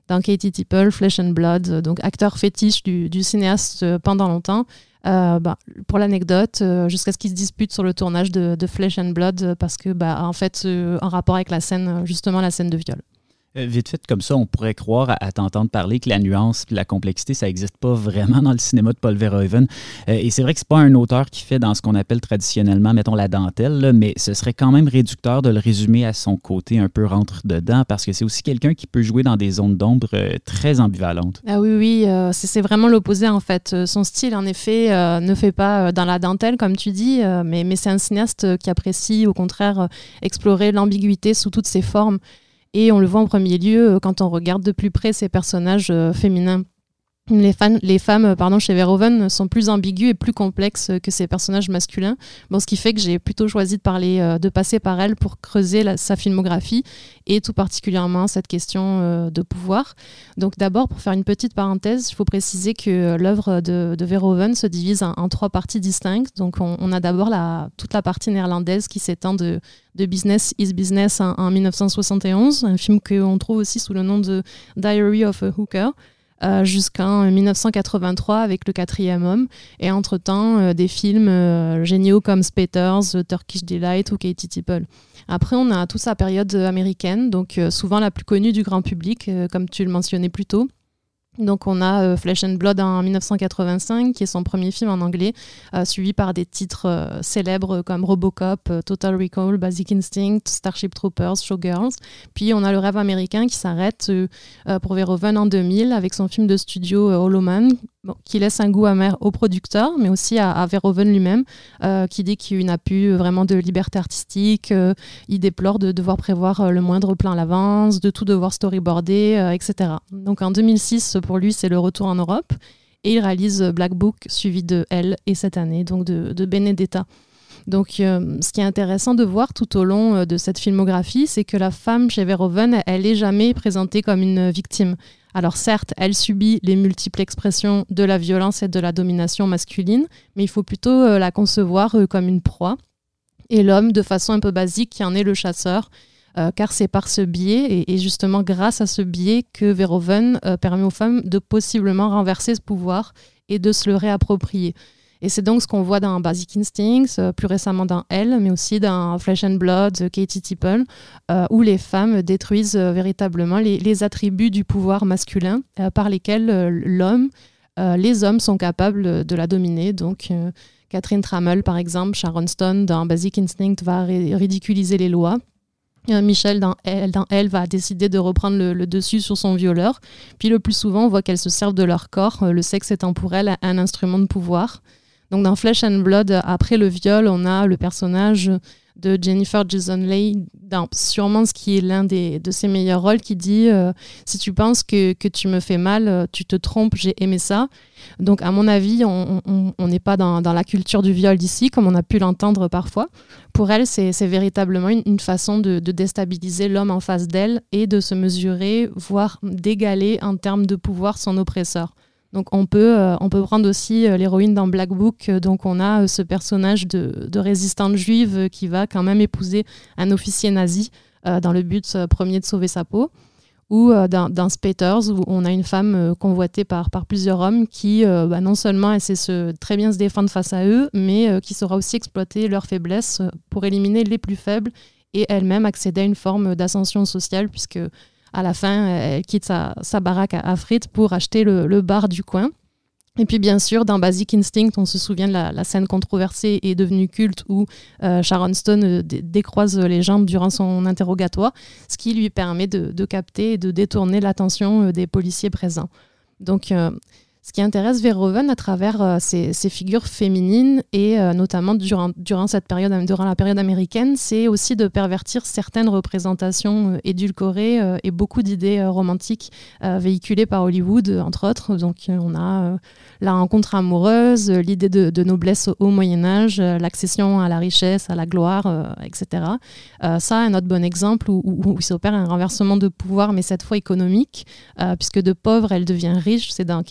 dans Katie Tipple, Flesh and Blood, donc acteur fétiche du, du cinéaste pendant longtemps. Euh, bah, pour l'anecdote, euh, jusqu'à ce qu'il se dispute sur le tournage de, de Flesh and Blood parce que, bah, en fait, euh, en rapport avec la scène, justement la scène de viol. Euh, vite fait, comme ça, on pourrait croire à, à t'entendre parler que la nuance et la complexité, ça n'existe pas vraiment dans le cinéma de Paul Verhoeven. Euh, et c'est vrai que c'est pas un auteur qui fait dans ce qu'on appelle traditionnellement, mettons, la dentelle, là, mais ce serait quand même réducteur de le résumer à son côté un peu rentre-dedans, parce que c'est aussi quelqu'un qui peut jouer dans des zones d'ombre euh, très ambivalentes. Ah oui, oui, euh, c'est, c'est vraiment l'opposé, en fait. Son style, en effet, euh, ne fait pas euh, dans la dentelle, comme tu dis, euh, mais, mais c'est un cinéaste qui apprécie, au contraire, euh, explorer l'ambiguïté sous toutes ses formes. Et on le voit en premier lieu quand on regarde de plus près ces personnages euh, féminins. Les, fan, les femmes pardon, chez Verhoeven sont plus ambiguës et plus complexes que ces personnages masculins. Bon, ce qui fait que j'ai plutôt choisi de, parler, euh, de passer par elle pour creuser la, sa filmographie et tout particulièrement cette question euh, de pouvoir. Donc d'abord, pour faire une petite parenthèse, il faut préciser que l'œuvre de, de Verhoeven se divise en, en trois parties distinctes. Donc on, on a d'abord la, toute la partie néerlandaise qui s'étend de, de Business is Business en, en dix-neuf cent soixante et onze, un film qu'on trouve aussi sous le nom de Diary of a Hooker. Euh, jusqu'en dix-neuf cent quatre-vingt-trois avec Le Quatrième Homme, et entre-temps euh, des films euh, géniaux comme Spatters, Turkish Delight ou Katie Tipple. Après, on a toute sa période américaine, donc euh, souvent la plus connue du grand public, euh, comme tu le mentionnais plus tôt. Donc on a euh, Flesh and Blood en dix-neuf cent quatre-vingt-cinq, qui est son premier film en anglais, euh, suivi par des titres euh, célèbres comme Robocop, euh, Total Recall, Basic Instinct, Starship Troopers, Showgirls. Puis on a Le Rêve américain qui s'arrête euh, euh, pour Verhoeven en deux mille avec son film de studio euh, Hollow Man, bon, qui laisse un goût amer au producteur, mais aussi à, à Verhoeven lui-même, euh, qui dit qu'il n'a plus vraiment de liberté artistique, euh, il déplore de devoir prévoir euh, le moindre plan à l'avance, de tout devoir storyboarder, euh, et cetera. Donc en deux mille six, pour lui, c'est le retour en Europe, et il réalise Black Book, suivi de Elle, et cette année, donc de, de Benedetta. Donc, euh, ce qui est intéressant de voir tout au long euh, de cette filmographie, c'est que la femme chez Verhoeven, elle n'est jamais présentée comme une victime. Alors certes, elle subit les multiples expressions de la violence et de la domination masculine, mais il faut plutôt euh, la concevoir euh, comme une proie. Et l'homme, de façon un peu basique, qui en est le chasseur, euh, car c'est par ce biais, et, et justement grâce à ce biais, que Verhoeven euh, permet aux femmes de possiblement renverser ce pouvoir et de se le réapproprier. Et c'est donc ce qu'on voit dans Basic Instincts, euh, plus récemment dans Elle, mais aussi dans Flesh and Blood, euh, Katie Tipple, euh, où les femmes détruisent euh, véritablement les, les attributs du pouvoir masculin euh, par lesquels euh, l'homme, euh, les hommes sont capables de la dominer. Donc euh, Catherine Trammell, par exemple, Sharon Stone dans Basic Instinct va ré- ridiculiser les lois. Euh, Michel, dans Elle, dans Elle, va décider de reprendre le, le dessus sur son violeur. Puis le plus souvent, on voit qu'elles se servent de leur corps, euh, le sexe étant pour elles un instrument de pouvoir. Donc dans Flesh and Blood, après le viol, on a le personnage de Jennifer Jason Leigh, dans sûrement ce qui est l'un des, de ses meilleurs rôles, qui dit euh, « Si tu penses que, que tu me fais mal, tu te trompes, j'ai aimé ça ». Donc à mon avis, on n'est pas dans, dans la culture du viol d'ici, comme on a pu l'entendre parfois. Pour elle, c'est, c'est véritablement une, une façon de, de déstabiliser l'homme en face d'elle et de se mesurer, voire d'égaler en termes de pouvoir son oppresseur. Donc on peut, euh, on peut prendre aussi euh, l'héroïne dans Black Book. Euh, donc on a euh, ce personnage de, de résistante juive euh, qui va quand même épouser un officier nazi euh, dans le but euh, premier de sauver sa peau. Ou euh, dans, dans Spatters, où on a une femme euh, convoitée par, par plusieurs hommes qui, euh, bah, non seulement elle sait se, très bien se défendre face à eux, mais euh, qui saura aussi exploiter leurs faiblesses pour éliminer les plus faibles et elle-même accéder à une forme d'ascension sociale, puisque à la fin, elle quitte sa, sa baraque à, à frites pour acheter le, le bar du coin. Et puis bien sûr, dans Basic Instinct, on se souvient de la, la scène controversée et devenue culte où euh, Sharon Stone euh, dé- décroise les jambes durant son interrogatoire, ce qui lui permet de, de capter et de détourner l'attention euh, des policiers présents. Donc, euh, ce qui intéresse Verhoeven à travers euh, ces, ces figures féminines et euh, notamment durant, durant, cette période, durant la période américaine, c'est aussi de pervertir certaines représentations euh, édulcorées euh, et beaucoup d'idées euh, romantiques euh, véhiculées par Hollywood, entre autres. Donc euh, on a euh, la rencontre amoureuse, euh, l'idée de, de noblesse au Moyen-Âge, euh, l'accession à la richesse, à la gloire, euh, et cetera. Euh, ça, un autre bon exemple où, où, où il s'opère un renversement de pouvoir, mais cette fois économique, euh, puisque de pauvre, elle devient riche. C'est dans Katie Tipple,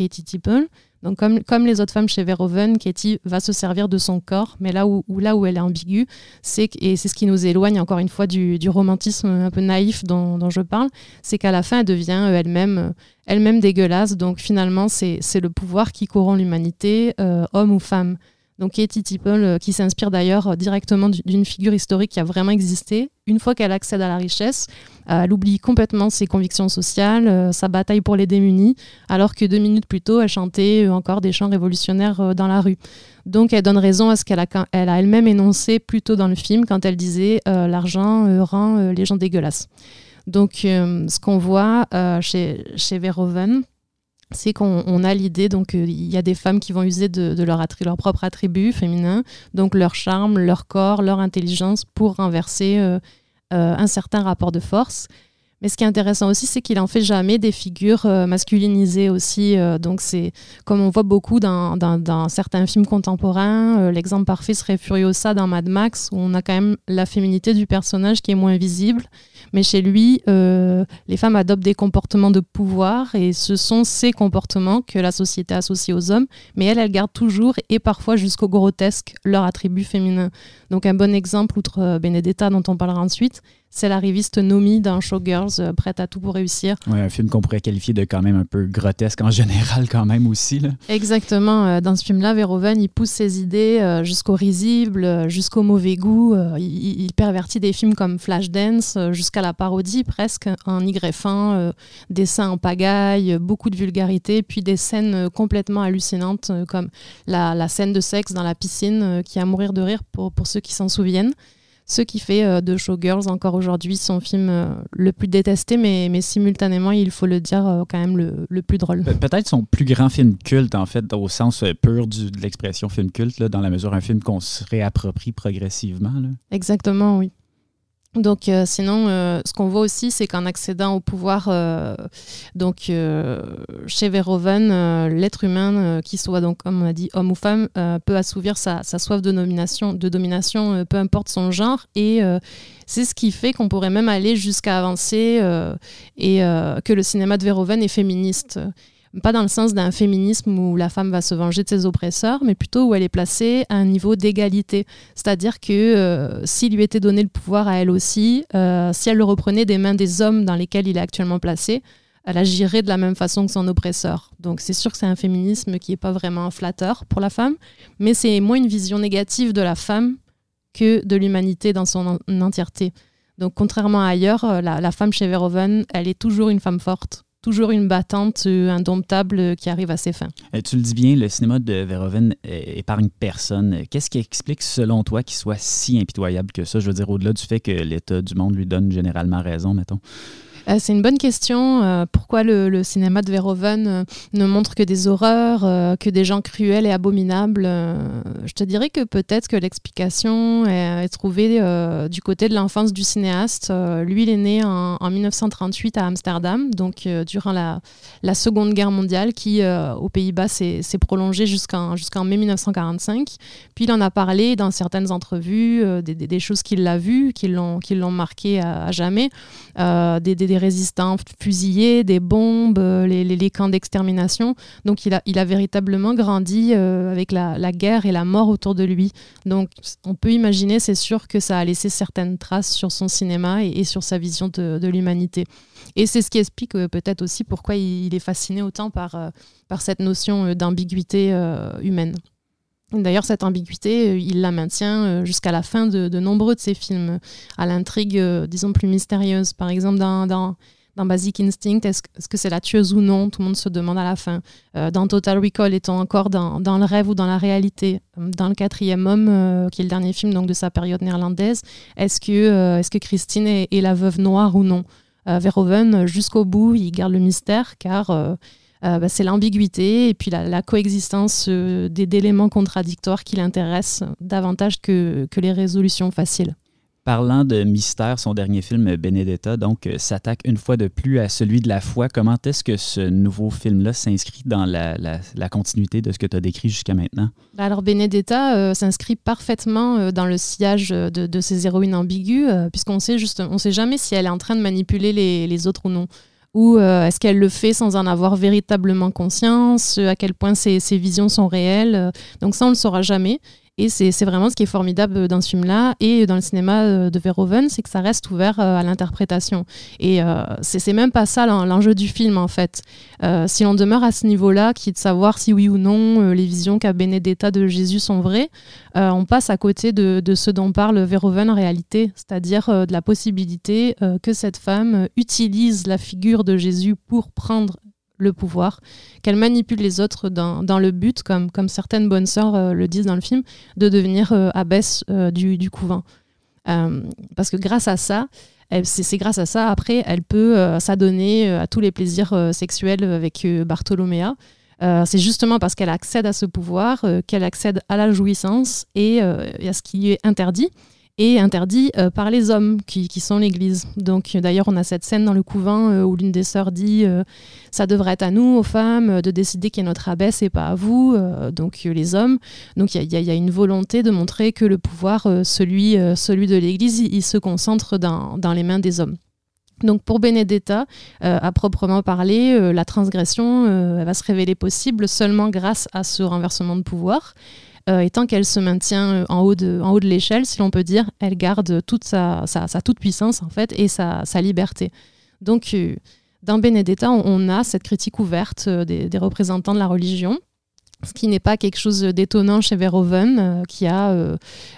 People. Donc, comme, comme les autres femmes chez Verhoeven, Katie va se servir de son corps, mais là où, où, là où elle est ambiguë, c'est, et c'est ce qui nous éloigne encore une fois du, du romantisme un peu naïf dont, dont je parle, c'est qu'à la fin, elle devient euh, elle-même, elle-même dégueulasse. Donc finalement, c'est, c'est le pouvoir qui corrompt l'humanité, euh, homme ou femme. Donc Katie Tipple, euh, qui s'inspire d'ailleurs euh, directement d'une figure historique qui a vraiment existé, une fois qu'elle accède à la richesse, euh, elle oublie complètement ses convictions sociales, euh, sa bataille pour les démunis, alors que deux minutes plus tôt, elle chantait euh, encore des chants révolutionnaires euh, dans la rue. Donc elle donne raison à ce qu'elle a, elle a elle-même énoncé plus tôt dans le film quand elle disait euh, « l'argent euh, rend euh, les gens dégueulasses ». Donc euh, ce qu'on voit euh, chez, chez Verhoeven, c'est qu'on on a l'idée, donc il euh, y a des femmes qui vont user de, de leur, attri- leur propre attribut féminin, donc leur charme, leur corps, leur intelligence pour renverser euh, euh, un certain rapport de force. Mais ce qui est intéressant aussi, c'est qu'il en fait jamais des figures euh, masculinisées aussi. Euh, donc c'est comme on voit beaucoup dans, dans, dans certains films contemporains. Euh, l'exemple parfait serait Furiosa dans Mad Max, où on a quand même la féminité du personnage qui est moins visible. Mais chez lui, euh, les femmes adoptent des comportements de pouvoir et ce sont ces comportements que la société associe aux hommes. Mais elles, elles gardent toujours et parfois jusqu'au grotesque leur attribut féminin. Donc un bon exemple, outre Benedetta dont on parlera ensuite, c'est l'arriviste Nomi dans Showgirls, euh, prête à tout pour réussir. Ouais, un film qu'on pourrait qualifier de quand même un peu grotesque en général quand même aussi, là. Exactement. Euh, dans ce film-là, Verhoeven, il pousse ses idées euh, jusqu'au risible, euh, jusqu'au mauvais goût. Euh, il, il pervertit des films comme Flashdance, euh, jusqu'à la parodie presque, en y greffant euh, des seins en pagaille, beaucoup de vulgarité, puis des scènes euh, complètement hallucinantes, euh, comme la, la scène de sexe dans la piscine, euh, qui est à mourir de rire pour, pour ceux qui s'en souviennent. Ce qui fait euh, de Showgirls encore aujourd'hui son film euh, le plus détesté, mais, mais simultanément, il faut le dire, euh, quand même le, le plus drôle. Pe- peut-être son plus grand film culte, en fait, au sens euh, pur du, de l'expression film culte, là, dans la mesure un film qu'on se réapproprie progressivement, là. Exactement, oui. Donc, euh, sinon, euh, ce qu'on voit aussi, c'est qu'en accédant au pouvoir, euh, donc euh, chez Verhoeven, euh, l'être humain, euh, qu'il soit donc, comme on a dit, homme ou femme, euh, peut assouvir sa, sa soif de domination, de domination, euh, peu importe son genre, et euh, c'est ce qui fait qu'on pourrait même aller jusqu'à avancer euh, et euh, que le cinéma de Verhoeven est féministe. Pas dans le sens d'un féminisme où la femme va se venger de ses oppresseurs, mais plutôt où elle est placée à un niveau d'égalité. C'est-à-dire que euh, s'il lui était donné le pouvoir à elle aussi, euh, si elle le reprenait des mains des hommes dans lesquels il est actuellement placé, elle agirait de la même façon que son oppresseur. Donc c'est sûr que c'est un féminisme qui n'est pas vraiment flatteur pour la femme, mais c'est moins une vision négative de la femme que de l'humanité dans son en- entièreté. Donc contrairement à ailleurs, la, la femme chez Verhoeven, elle est toujours une femme forte. Toujours une battante euh, indomptable qui arrive à ses fins. Euh, tu le dis bien, le cinéma de Verhoeven euh, épargne personne. Qu'est-ce qui explique, selon toi, qu'il soit si impitoyable que ça? Je veux dire, au-delà du fait que l'état du monde lui donne généralement raison, mettons. Euh, c'est une bonne question. Euh, pourquoi le, le cinéma de Verhoeven euh, ne montre que des horreurs, euh, que des gens cruels et abominables? euh, Je te dirais que peut-être que l'explication est, est trouvée euh, du côté de l'enfance du cinéaste. Euh, lui, il est né en, en dix-neuf cent trente-huit à Amsterdam, donc euh, durant la, la Seconde Guerre mondiale, qui euh, aux Pays-Bas s'est, s'est prolongée jusqu'en, jusqu'en mai dix-neuf cent quarante-cinq. Puis il en a parlé dans certaines entrevues, euh, des, des, des choses qu'il a vues, qui l'ont, qui l'ont marqué à, à jamais, euh, des, des des résistants fusillés, des bombes, les, les, les camps d'extermination. Donc il a, il a véritablement grandi euh, avec la, la guerre et la mort autour de lui. Donc on peut imaginer, c'est sûr, que ça a laissé certaines traces sur son cinéma et, et sur sa vision de, de l'humanité. Et c'est ce qui explique euh, peut-être aussi pourquoi il, il est fasciné autant par, euh, par cette notion euh, d'ambiguïté euh, humaine. D'ailleurs, cette ambiguïté, il la maintient jusqu'à la fin de, de nombreux de ses films, à l'intrigue, euh, disons, plus mystérieuse. Par exemple, dans, dans, dans Basic Instinct, est-ce, est-ce que c'est la tueuse ou non? Tout le monde se demande à la fin. Euh, dans Total Recall, est-on encore dans, dans le rêve ou dans la réalité? Dans Le Quatrième Homme, euh, qui est le dernier film donc, de sa période néerlandaise, est-ce que, euh, est-ce que Christine est, est la veuve noire ou non? euh, Verhoeven, jusqu'au bout, il garde le mystère, car... Euh, Euh, bah, c'est l'ambiguïté et puis la, la coexistence euh, des, d'éléments contradictoires qui l'intéressent davantage que, que les résolutions faciles. Parlant de mystère, son dernier film, Benedetta, donc, euh, s'attaque une fois de plus à celui de la foi. Comment est-ce que ce nouveau film-là s'inscrit dans la, la, la continuité de ce que tu as décrit jusqu'à maintenant? Alors Benedetta euh, s'inscrit parfaitement euh, dans le sillage de, de ces héroïnes ambiguës, euh, puisqu'on sait juste, on sait jamais si elle est en train de manipuler les, les autres ou non. ou euh, est-ce qu'elle le fait sans en avoir véritablement conscience, à quel point ses, ses visions sont réelles. Donc ça, on ne le saura jamais. Et c'est, c'est vraiment ce qui est formidable dans ce film-là et dans le cinéma de Verhoeven, c'est que ça reste ouvert à l'interprétation. Et euh, c'est, c'est même pas ça l'enjeu du film, en fait. Euh, si l'on demeure à ce niveau-là, qui est de savoir si oui ou non euh, les visions qu'a Benedetta de Jésus sont vraies, euh, on passe à côté de, de ce dont parle Verhoeven en réalité, c'est-à-dire euh, de la possibilité euh, que cette femme utilise la figure de Jésus pour prendre le pouvoir, qu'elle manipule les autres dans, dans le but, comme, comme certaines bonnes sœurs euh, le disent dans le film, de devenir euh, abbesse euh, du, du couvent. Euh, parce que grâce à ça, elle, c'est, c'est grâce à ça, après, elle peut euh, s'adonner à tous les plaisirs euh, sexuels avec euh, Bartolomea. Euh, c'est justement parce qu'elle accède à ce pouvoir euh, qu'elle accède à la jouissance et, euh, et à ce qui est interdit. Et interdit euh, par les hommes qui, qui sont l'Église. Donc d'ailleurs, on a cette scène dans le couvent euh, où l'une des sœurs dit euh, « ça devrait être à nous, aux femmes, de décider qui est notre abbesse et pas à vous, euh, donc euh, les hommes ». Donc il y, y, y a une volonté de montrer que le pouvoir, euh, celui, euh, celui de l'Église, il, il se concentre dans, dans les mains des hommes. Donc pour Benedetta, euh, à proprement parler, euh, la transgression euh, elle va se révéler possible seulement grâce à ce renversement de pouvoir. Euh, et tant qu'elle se maintient en haut de, en haut de l'échelle, si l'on peut dire, elle garde toute sa, sa, sa toute-puissance en fait, et sa, sa liberté. Donc, euh, dans Benedetta, on, on a cette critique ouverte euh, des, des représentants de la religion, ce qui n'est pas quelque chose d'étonnant chez Verhoeven, euh, qui a euh,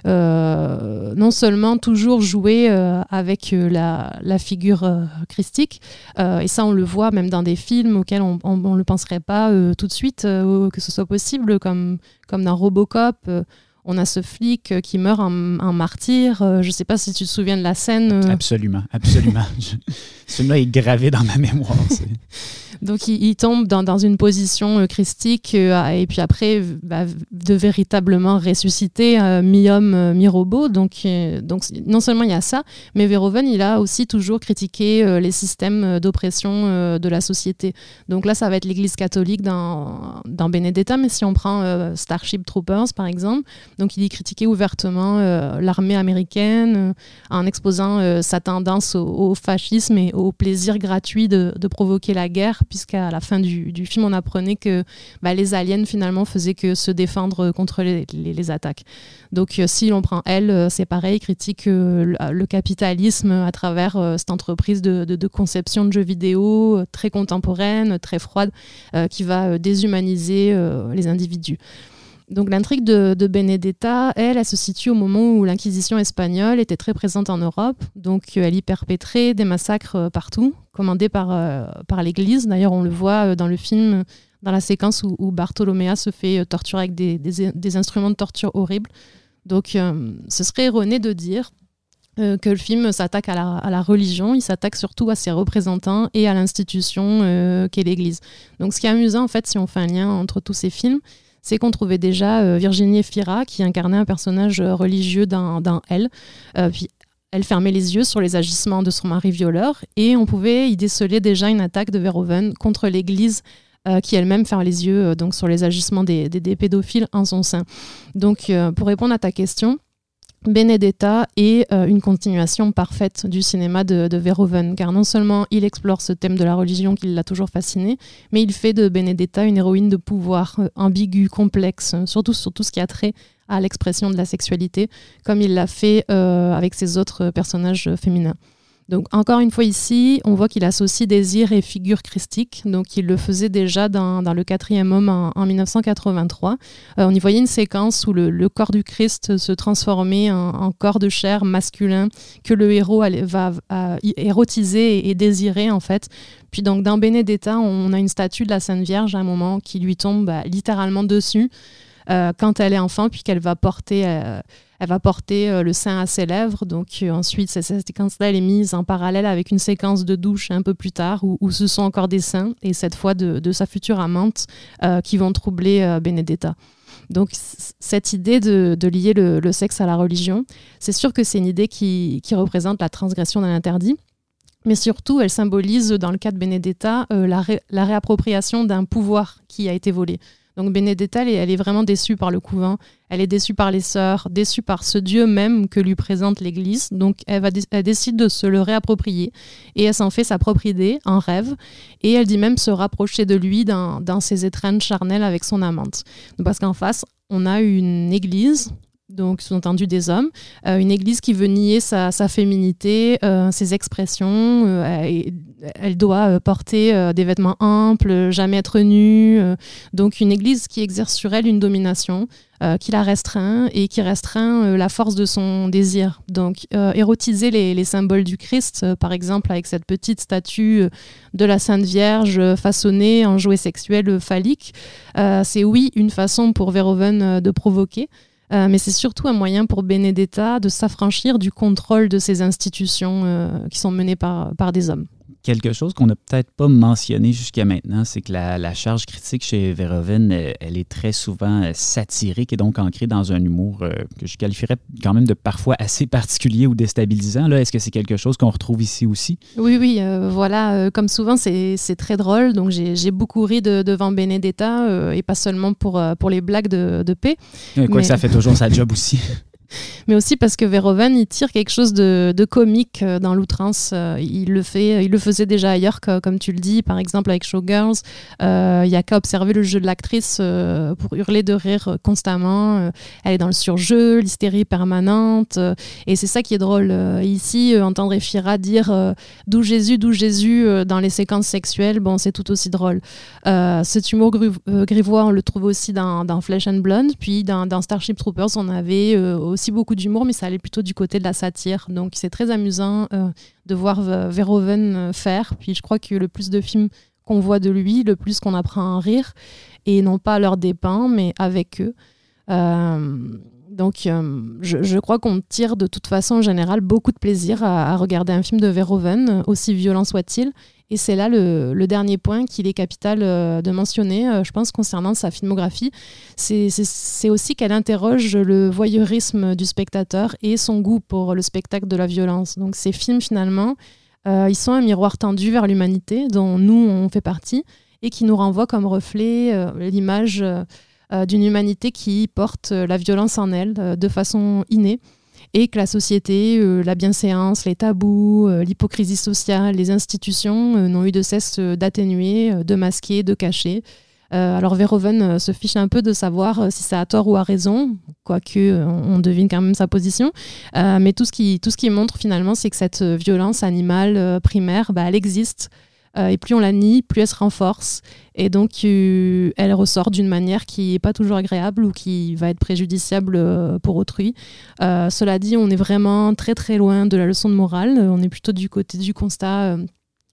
euh, non seulement toujours joué euh, avec euh, la, la figure euh, christique, euh, et ça on le voit même dans des films auxquels on ne le penserait pas euh, tout de suite euh, que ce soit possible, comme, comme dans Robocop. Euh, on a ce flic euh, qui meurt en, en martyr. Euh, je ne sais pas si tu te souviens de la scène. Euh... Absolument, absolument. Celui-là est gravé dans ma mémoire. C'est... Donc, il, il tombe dans, dans une position euh, christique euh, et puis après, bah, de véritablement ressusciter euh, mi-homme, euh, mi-robot. Donc, euh, donc, non seulement il y a ça, mais Verhoeven, il a aussi toujours critiqué euh, les systèmes d'oppression euh, de la société. Donc là, ça va être l'Église catholique dans, dans Benedetta, mais si on prend euh, Starship Troopers, par exemple, donc il y critiquait ouvertement euh, l'armée américaine euh, en exposant euh, sa tendance au, au fascisme et au plaisir gratuit de, de provoquer la guerre, puisqu'à la fin du, du film, on apprenait que bah, les aliens, finalement, faisaient que se défendre contre les, les, les attaques. Donc, euh, si l'on prend Elle, euh, c'est pareil, critique euh, le, le capitalisme à travers euh, cette entreprise de, de, de conception de jeux vidéo euh, très contemporaine, très froide, euh, qui va euh, déshumaniser euh, les individus. Donc l'intrigue de, de Benedetta, elle, elle se situe au moment où l'Inquisition espagnole était très présente en Europe. Donc elle y perpétrait des massacres euh, partout, commandés par, euh, par l'Église. D'ailleurs, on le voit euh, dans le film, dans la séquence où, où Bartolomea se fait euh, torturer avec des, des, des instruments de torture horribles. Donc euh, ce serait erroné de dire euh, que le film s'attaque à la, à la religion. Il s'attaque surtout à ses représentants et à l'institution euh, qu'est l'Église. Donc ce qui est amusant, en fait, si on fait un lien entre tous ces films, c'est qu'on trouvait déjà euh, Virginie Efira qui incarnait un personnage religieux dans, dans Elle. Euh, puis elle fermait les yeux sur les agissements de son mari violeur et on pouvait y déceler déjà une attaque de Verhoeven contre l'Église euh, qui elle-même ferme les yeux euh, donc sur les agissements des, des, des pédophiles en son sein. Donc euh, pour répondre à ta question, Benedetta est euh, une continuation parfaite du cinéma de, de Verhoeven, car non seulement il explore ce thème de la religion qui l'a toujours fasciné, mais il fait de Benedetta une héroïne de pouvoir euh, ambiguë, complexe, surtout sur tout ce qui a trait à l'expression de la sexualité, comme il l'a fait euh, avec ses autres personnages féminins. Donc encore une fois ici, on voit qu'il associe désir et figure christique, donc il le faisait déjà dans, dans Le Quatrième Homme en, en dix-neuf cent quatre-vingt-trois. Euh, on y voyait une séquence où le, le corps du Christ se transformait en, en corps de chair masculin que le héros allait, va à, érotiser et, et désirer en fait. Puis donc dans Benedetta, on a une statue de la Sainte Vierge à un moment qui lui tombe bah, littéralement dessus euh, quand elle est enfant, puis qu'elle va porter... Euh, Elle va porter euh, le sein à ses lèvres. Donc euh, ensuite, cette, cette séquence-là, elle est mise en parallèle avec une séquence de douche un peu plus tard où, où ce sont encore des seins, et cette fois de, de sa future amante, euh, qui vont troubler euh, Benedetta. Donc c- cette idée de, de lier le, le sexe à la religion, c'est sûr que c'est une idée qui, qui représente la transgression d'un interdit, mais surtout, elle symbolise, dans le cas de Benedetta, euh, la, ré- la réappropriation d'un pouvoir qui a été volé. Donc Benedetta, elle est, elle est vraiment déçue par le couvent, elle est déçue par les sœurs, déçue par ce Dieu même que lui présente l'Église. Donc elle, va, elle décide de se le réapproprier et elle s'en fait sa propre idée, un rêve, et elle dit même se rapprocher de lui dans, dans ses étreintes charnelles avec son amante. Donc, parce qu'en face, on a une église, donc sous-entendu des hommes, euh, une église qui veut nier sa, sa féminité, euh, ses expressions. Euh, elle, elle doit euh, porter euh, des vêtements amples, jamais être nue. Euh, donc une église qui exerce sur elle une domination, euh, qui la restreint et qui restreint euh, la force de son désir. Donc euh, érotiser les, les symboles du Christ, euh, par exemple avec cette petite statue euh, de la Sainte Vierge euh, façonnée en jouet sexuel euh, phallique, euh, c'est oui une façon pour Verhoeven euh, de provoquer. Euh, mais c'est surtout un moyen pour Benedetta de s'affranchir du contrôle de ces institutions euh, qui sont menées par, par des hommes. Quelque chose qu'on n'a peut-être pas mentionné jusqu'à maintenant, c'est que la, la charge critique chez Verhoeven, elle est très souvent satirique et donc ancrée dans un humour euh, que je qualifierais quand même de parfois assez particulier ou déstabilisant. Là, est-ce que c'est quelque chose qu'on retrouve ici aussi? Oui, oui, euh, voilà, euh, comme souvent, c'est, c'est très drôle. Donc j'ai, j'ai beaucoup ri de, devant Benedetta euh, et pas seulement pour, euh, pour les blagues de, de paix. Quoi mais... que ça fait toujours sa job aussi. Mais aussi parce que Verhoeven, il tire quelque chose de, de comique dans l'outrance. Il le fait, il le faisait déjà ailleurs, comme tu le dis, par exemple avec Showgirls. Euh, il n'y a qu'à observer le jeu de l'actrice euh, pour hurler de rire constamment. Euh, elle est dans le surjeu, l'hystérie permanente. Euh, et c'est ça qui est drôle. Euh, ici, euh, entendre Efira dire euh, « d'où Jésus, d'où Jésus euh, » dans les séquences sexuelles, bon, c'est tout aussi drôle. Euh, cet humour gru- euh, grivois, on le trouve aussi dans, dans Flesh and Blood. Puis dans, dans Starship Troopers, on avait euh, aussi beaucoup d'humour, mais ça allait plutôt du côté de la satire. Donc c'est très amusant euh, de voir Verhoeven faire. Puis je crois que le plus de films qu'on voit de lui, le plus qu'on apprend à rire, et non pas à leurs dépens, mais avec eux. Euh, donc euh, je, je crois qu'on tire de toute façon en général beaucoup de plaisir à, à regarder un film de Verhoeven, aussi violent soit-il. Et c'est là le, le dernier point qu'il est capital euh, de mentionner, euh, je pense, concernant sa filmographie. C'est, c'est, c'est aussi qu'elle interroge le voyeurisme du spectateur et son goût pour le spectacle de la violence. Donc ces films, finalement, euh, ils sont un miroir tendu vers l'humanité, dont nous, on fait partie, et qui nous renvoie comme reflet euh, l'image euh, d'une humanité qui porte la violence en elle euh, de façon innée. Et que la société, euh, la bienséance, les tabous, euh, l'hypocrisie sociale, les institutions euh, n'ont eu de cesse euh, d'atténuer, euh, de masquer, de cacher. Euh, alors Verhoeven euh, se fiche un peu de savoir euh, si c'est à tort ou à raison, quoique euh, on devine quand même sa position. Euh, mais tout ce qui, tout ce qui montre finalement, c'est que cette violence animale euh, primaire, bah, elle existe. Euh, et plus on la nie, plus elle se renforce. Et donc, euh, elle ressort d'une manière qui n'est pas toujours agréable ou qui va être préjudiciable euh, pour autrui. Euh, cela dit, on est vraiment très très loin de la leçon de morale. On est plutôt du côté du constat euh,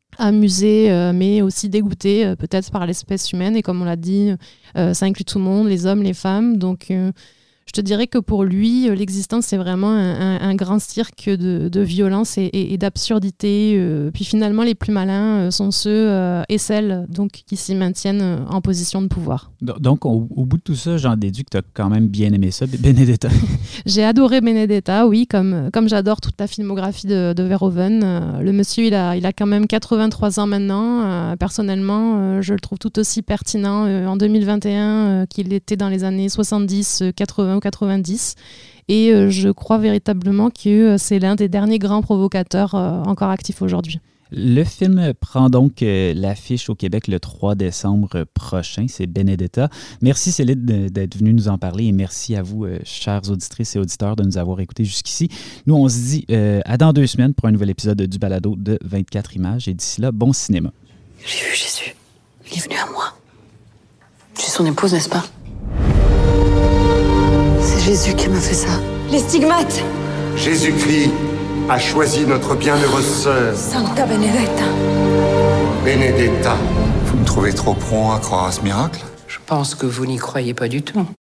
amusé, euh, mais aussi dégoûté euh, peut-être par l'espèce humaine. Et comme on l'a dit, euh, ça inclut tout le monde, les hommes, les femmes. Donc, euh, je te dirais que pour lui, l'existence, c'est vraiment un, un, un grand cirque de, de violence et, et, et d'absurdité. Euh, puis finalement, les plus malins sont ceux euh, et celles donc, qui s'y maintiennent en position de pouvoir. Donc, au, au bout de tout ça, j'en déduis que tu as quand même bien aimé ça, Benedetta. J'ai adoré Benedetta, oui, comme, comme j'adore toute la filmographie de, de Verhoeven. Euh, le monsieur, il a, il a quand même quatre-vingt-trois ans maintenant. Euh, personnellement, euh, je le trouve tout aussi pertinent euh, en deux mille vingt et un euh, qu'il était dans les années soixante-dix, quatre-vingts ou quatre-vingt-dix. Et euh, je crois véritablement que euh, c'est l'un des derniers grands provocateurs euh, encore actifs aujourd'hui. Le film prend donc euh, l'affiche au Québec le trois décembre prochain. C'est Benedetta. Merci Céline d'être venue nous en parler et merci à vous, euh, chères auditrices et auditeurs, de nous avoir écoutés jusqu'ici. Nous, on se dit euh, à dans deux semaines pour un nouvel épisode du balado de vingt-quatre images. Et d'ici là, bon cinéma. J'ai vu Jésus. Il est venu à moi. Je suis son épouse, n'est-ce pas? C'est Jésus qui m'a fait ça. Les stigmates. Jésus-Christ a choisi notre bienheureuse sœur. Sancta Benedetta. Benedetta. Vous me trouvez trop prompt à croire à ce miracle? Je pense que vous n'y croyez pas du tout.